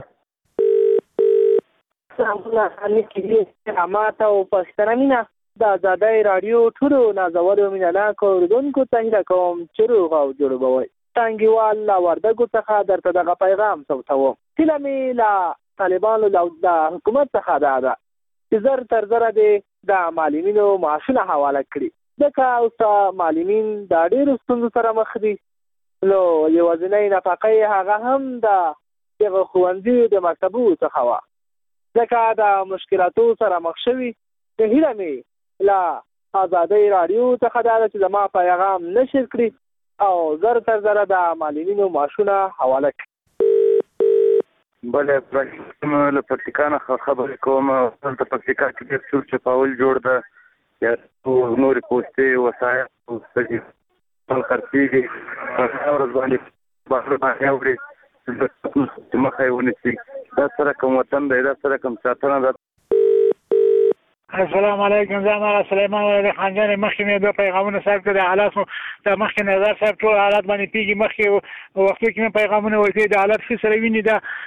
سلامونه علیکم رحمت او پښتنه مینه د ازادۍ راډیو ټولو نازولو مینهناکو اورېدونکو ته هیله کوم چې روغ او جوړ به وئ. ټانګیوال له وردګو څخه درته دغه پیغام ثبتوم. هیله مې له طالبانو د حکومت څخه دا ده چې زر تر زره دې د معلمینو معاشونه حواله کړي ځکه اوس معلمین د ډېرو ستونزو سره مخ دي. نو یوازینۍ نفقه یې هغه هم د دغه ښوونځیو د مکتبو څخه وه ځکه د مشکلاتو سره مخ شوي. نو هیله مې له ازادۍ راډیو څخه دا ده چې زما پیغام نشر کړي او زر تر زره د معلمینو معاشونه حواله کړي. بله له پکتیکا نه خبرې کوم. دلته پکتیکا کې ډېر چور چپاول جوړ ده یا نورې پوستې وسایل خپل خرڅېږي په هره ورځ باندې بهر باندې اوري مخه یې ونیسي. دا سره کوم وطن دی دا سره کوم ساتنه ده. السلام علیکم. زه ما سلیمان ولې خانجان مخکې مې دوه پیغامونه صاحب ته د حالات د مخکې نظر صاحب ټول حالات باندې پیږي مخکې وختو کې مې پیغامونه ورکړي د حالات ښه سره ویني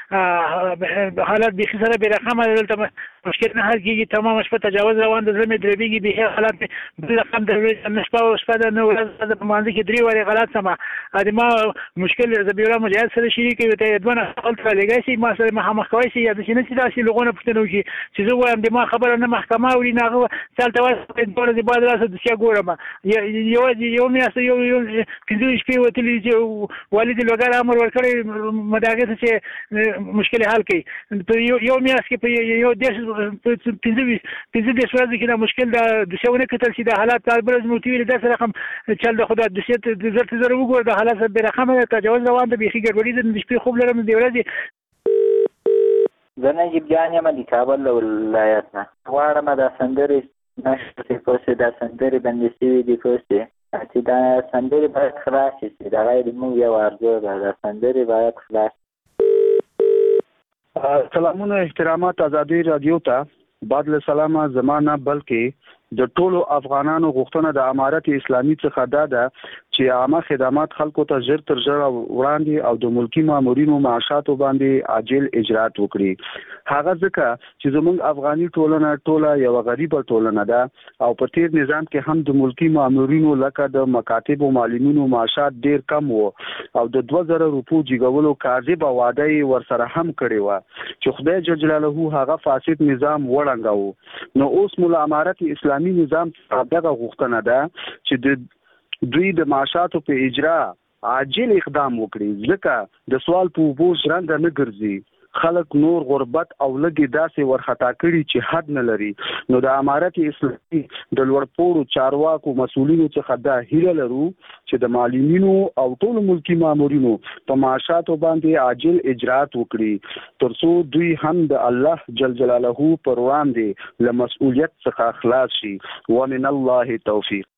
دا حالات بیخي سره بې رقمه دلته مشکل نه حل کېږي. تمامه شپه تجاوز روان د زړه مې دربېږي بیخي حالات مې بل رقم د نه شپه او شپه ده نه ورځ د په مانځه کې درې وارې غلط سمه د ما مشکل زبیرالله مجاهد سره شریک وي ته دوه نه هلته رالیږی شي ما سره مخامخ کوی شي یا داسې نه چې داسې لغونه پوښتنه وکړي چې زه وایم د ما خبره نه محکمه اوري نه هغه چلته وایي دوه ورځې بعد راسه دوسیه ګورم یوازې یو میاشت یو یو پنځه شپې وتلي چې والد لوګر امر ورکړی مداغې ته چې مشکل حل کړي په یو میاشت کې په یو دېرش پنځه پنځه دېرش ورځې کې دا مشکل د دوسیه ونه کتل چې دا حالات بل ورځ مې ورته ویلي داسې رقم چل د خو دا دوسیه ته زر ته زر وګوره دا حالات بې رقمه ده تجاوز روان ده بیخي ګډوډي ده د شپې خوب لرم د ورځې. زه نجیب جان یم د کابل له ولایت نه غواړم دا سندرې نشته پوسې دا سندرې بندې شوي دي پوسې چې دا سندرې باید خلاصې شي دا غیر موږ یو ارزو ده دا سندرې باید خلاص. سلامونه احترامات ازادي رادیو ته بعد له سلامه زمانه بلکې د ټولو افغانانو غوښتنه د امارت اسلامي څخه دا ده چې عامه خدمات خلکو ته ژر تر ژره وړاندې او د ملکی مامورینو معاشاتو باندې عاجل اجرات وکړي. هغه ځکه چې زموږ افغاني ټولنه ټوله یو غریبه ټولنه ده او په تیر نظام کې هم د ملکی مامورینو لکه د مکاتب او معلمینو معاشات ډیر کم وو او د دوه زره روپو جګولو کاذبه وعده یې ورسره هم کړې وه چې خدای جل جلاله هغه فاسد نظام وړنګاوه. نو اوس مو له امارت اسلامي نظام دغه غوښتنه ده چې د دوی د معاشاتو په اجرا عاجل اقدام وکړي ځکه د سوال په اوبو ژرنده نه ګرځي. خلک نور غربت او لګي داسې ورخطا کړي چې حد نه لري. نو د امارت اسلامي د لوړپوړو چارواکو مسؤلینو څخه دا هیله لرو چې د معلمینو او ټولو ملکی مامورینو په معاشاتو باندې عاجل اجرات وکړي ترڅو دوی هم د الله جل جلاله پر وړاندې له مسؤلیت څخه خلاص شي. ومن الله توفیق.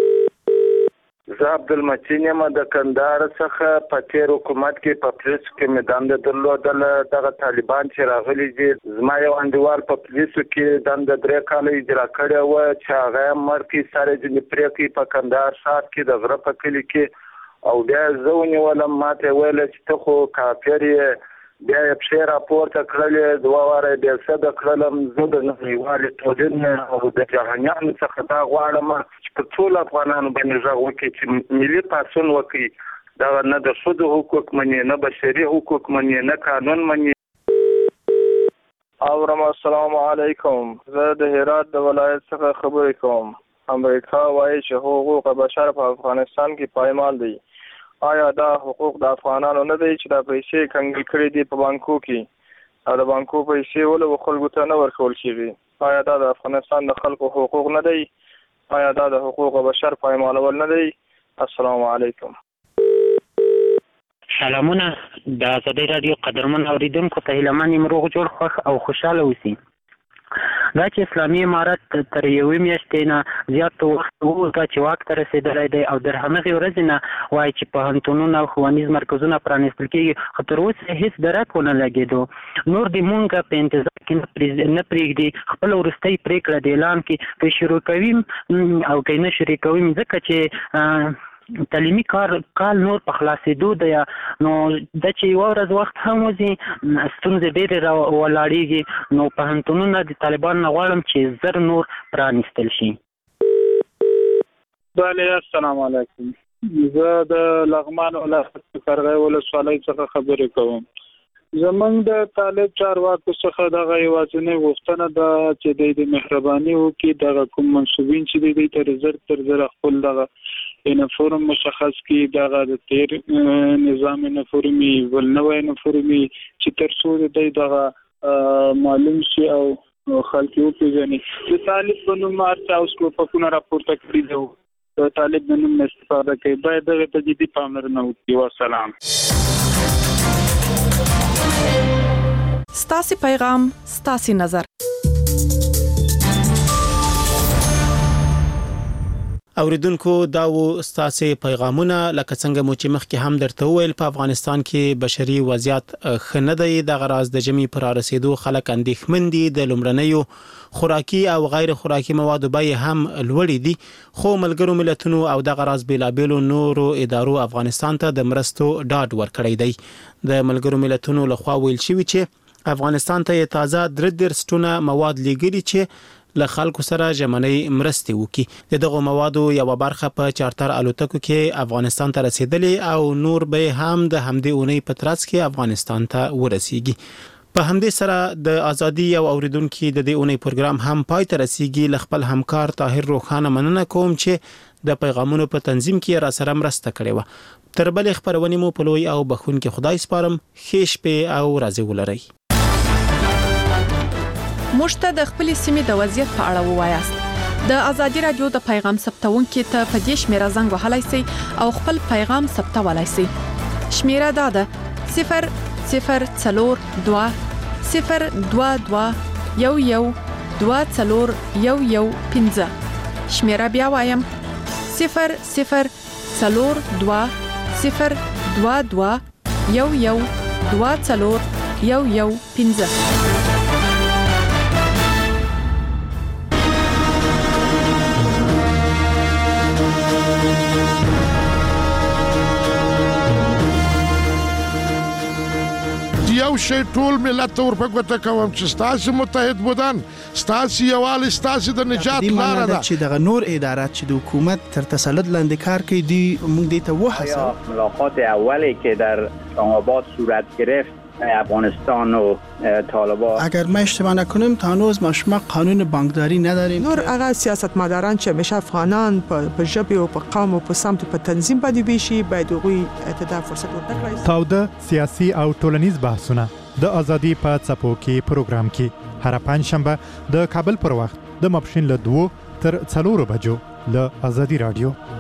زه عبدالمتین یم د کندهار څخه. په تیر حکومت کې په پولیسو کې مې دنده درلودله. دغه طالبان چې راغلي دي زما یو انډیوال په پولیسو کې دنده درې کاله اجرا کړې وه چې هغه یې مړ کړي سر یې ځینې پرې کړي په کندهار ښار کې د غره په کلي کې او بیا یې زه ونیولم. ما ته یې ویله چې ته خو کافر یې. بیا یې پښې راپورته کړلې دوه واره یې بېسده کړلم. زه د نړیوالې ټولنې او د جهانیانو څخه دا غواړم چې په ټولو افغانانو باندې غږ وکړي چې ملي پاڅون وکړي. دغه نه د ښځو حقوق مني، نه بشري حقوق مني، نه قانون مني. اورم السلام علیکم. زه د هرات د ولایت څخه خبرې کوم. امریکا وایي چې حقوق بشر په افغانستان کې پایمال دي. آیا دا حقوق د افغانانو نه دی چې دا پیسې کنګل کړي دي په بانکو کې او د بانکو پیسې ولې خلکو ته نه ورکول کېږي؟ آیا دا د افغانستان د خلکو حقوق نه دی؟ آیا دا د حقوق بشر پایمالول نه دی؟ السلام علیکم. سلامونه. د ازادي رادیو قدرمن اوریدونکو ته هیله من یم روغ جوړ خوښ او خوشحاله اوسئ. دا چې اسلامي امارت تر یوې میاشتې نه زیات وخت وروسته چې واک ته رسېدلی دی او در همغې ورځې نه وایي چې پوهنتونونه او ښوونیز مرکزونه پرانیستل کېږي، خو تر اوسه هېڅ درک ونه لګېدو. نور دې مونږ په انتظار کې نه پرېږدي، خپله وروستۍ پرېکړه د اعلان کې که شروع کوي او که نه شروع کوي ځکه چې تعلیمي کار کال نور په خلاصېدو دی. نو دا چې یوه ورځ وخت هم وځي ستونزې ډېرې را ولاړېږي. نو پوهنتونونه د طالبانو نه غواړم چې زر نور پرانیستل شي. بله السلام علیکم. زه د لغمان ولایت قرغې ولسوالۍ څخه خبرې کوم. زمونږ د طالب چارواکو څخه دغه یوازینۍ غوښتنه ده چې دوی د مهرباني وکړي دغه کوم منصوبین چې دوی تر زر تر زر خپل دغه یونیفورم مشخص کړي، دغه د تیر نظام یونیفورمي ول نوی یونیفورمي چې تر څو دوی دغه معلوم شي او خلک وپېژني. د طالب په نوم هر چا اوس ټوپکونه راپورته کړي دي، د طالب په نوم استفاده کوي. باید دغه ته جدي پاملرنه وکړي. وسلام. ستاسي پیغام ستاسي نظر. اوریدونکو دا و ستاسي پیغامونه. لکه څنګه مو چې مخکې هم درته وویل په افغانستان کې بشري وضعیت ښه نه دی. د غراز د جمی پر رسیدو خلک اندېښمن دي. د لومړنیو خوراکي او غیر خوراکي موادو بیې هم لوړې دي، خو ملګرو ملتونو او د غراز بیلابېلو نورو ادارو افغانستان ته د مرستو ډاډ ورکړی دی. د ملګرو ملتونو لخوا ویل شوی چې افغانستان ته تازه درې دېرش ټنه مواد لیږلي چې له خلکو سره ژمنۍ مرستې وکړي. د دغو موادو یوه برخه په چارتر الوتکو کې افغانستان ته رسیدلې او نور به هم د همدې اونۍ په ترڅ کې افغانستان ته ورسیږي. په همدې سره د ازادي او اوریدونکو د دې اونۍ پروګرام هم پای ته رسیږي. ل خپل همکار طاهر روخانه مننه کوم چې د پیغامونو په تنظیم کې را سره مرسته کړې و. تر بل خبرونه مو په لوی او بخونکي خدای سپارم. ښه شپه او ورځې ولرئ. مشته د خپل سیمې د وضعیت په اړه ووایاست. د ازادي رادیو د پیغام ثبتونکو ته په دې شمیره زنګ وهلای شئ او خپل پیغام ثبتولای شئ. شمیره دا ده صفر صفر څلور دوه صفر دوه دوه یو یو دوه څلور یو یو پنځه. شمیره بیا وایم صفر صفر څلور دوه صفر دوه دوه یو یو دوه څلور یو یو پنځه. یو شی ټول ملت ته ورپګوته کوم چې ستاسو متحد بودن ستاسو یووالی ستاسو د نجات لاره ده چې دغه نور ادارات چې د حکومت تر تسلط لاندې کار کوي دی موږ دې ته وحسه ملاقات اولی که در آباد صورت گرفت افغانستان و طالبان اگر ما اشتباه نکنیم تا هنوز ما شما قانون بانکداری نداریم نور هغه سیاستمداران چې همیشه افغانان په ژبه او په قوم او په سمت په تنظیم باندې ویشي باید هغوی ته فرصت ورکړي. تاوده سیاسي او ټولنیز بحثونه د ازادي په څپو کې پروګرام کې هر پنځشنبه د کابل پر وخت د ماپښین له دوه تر څلورو بجو له ازادي رادیو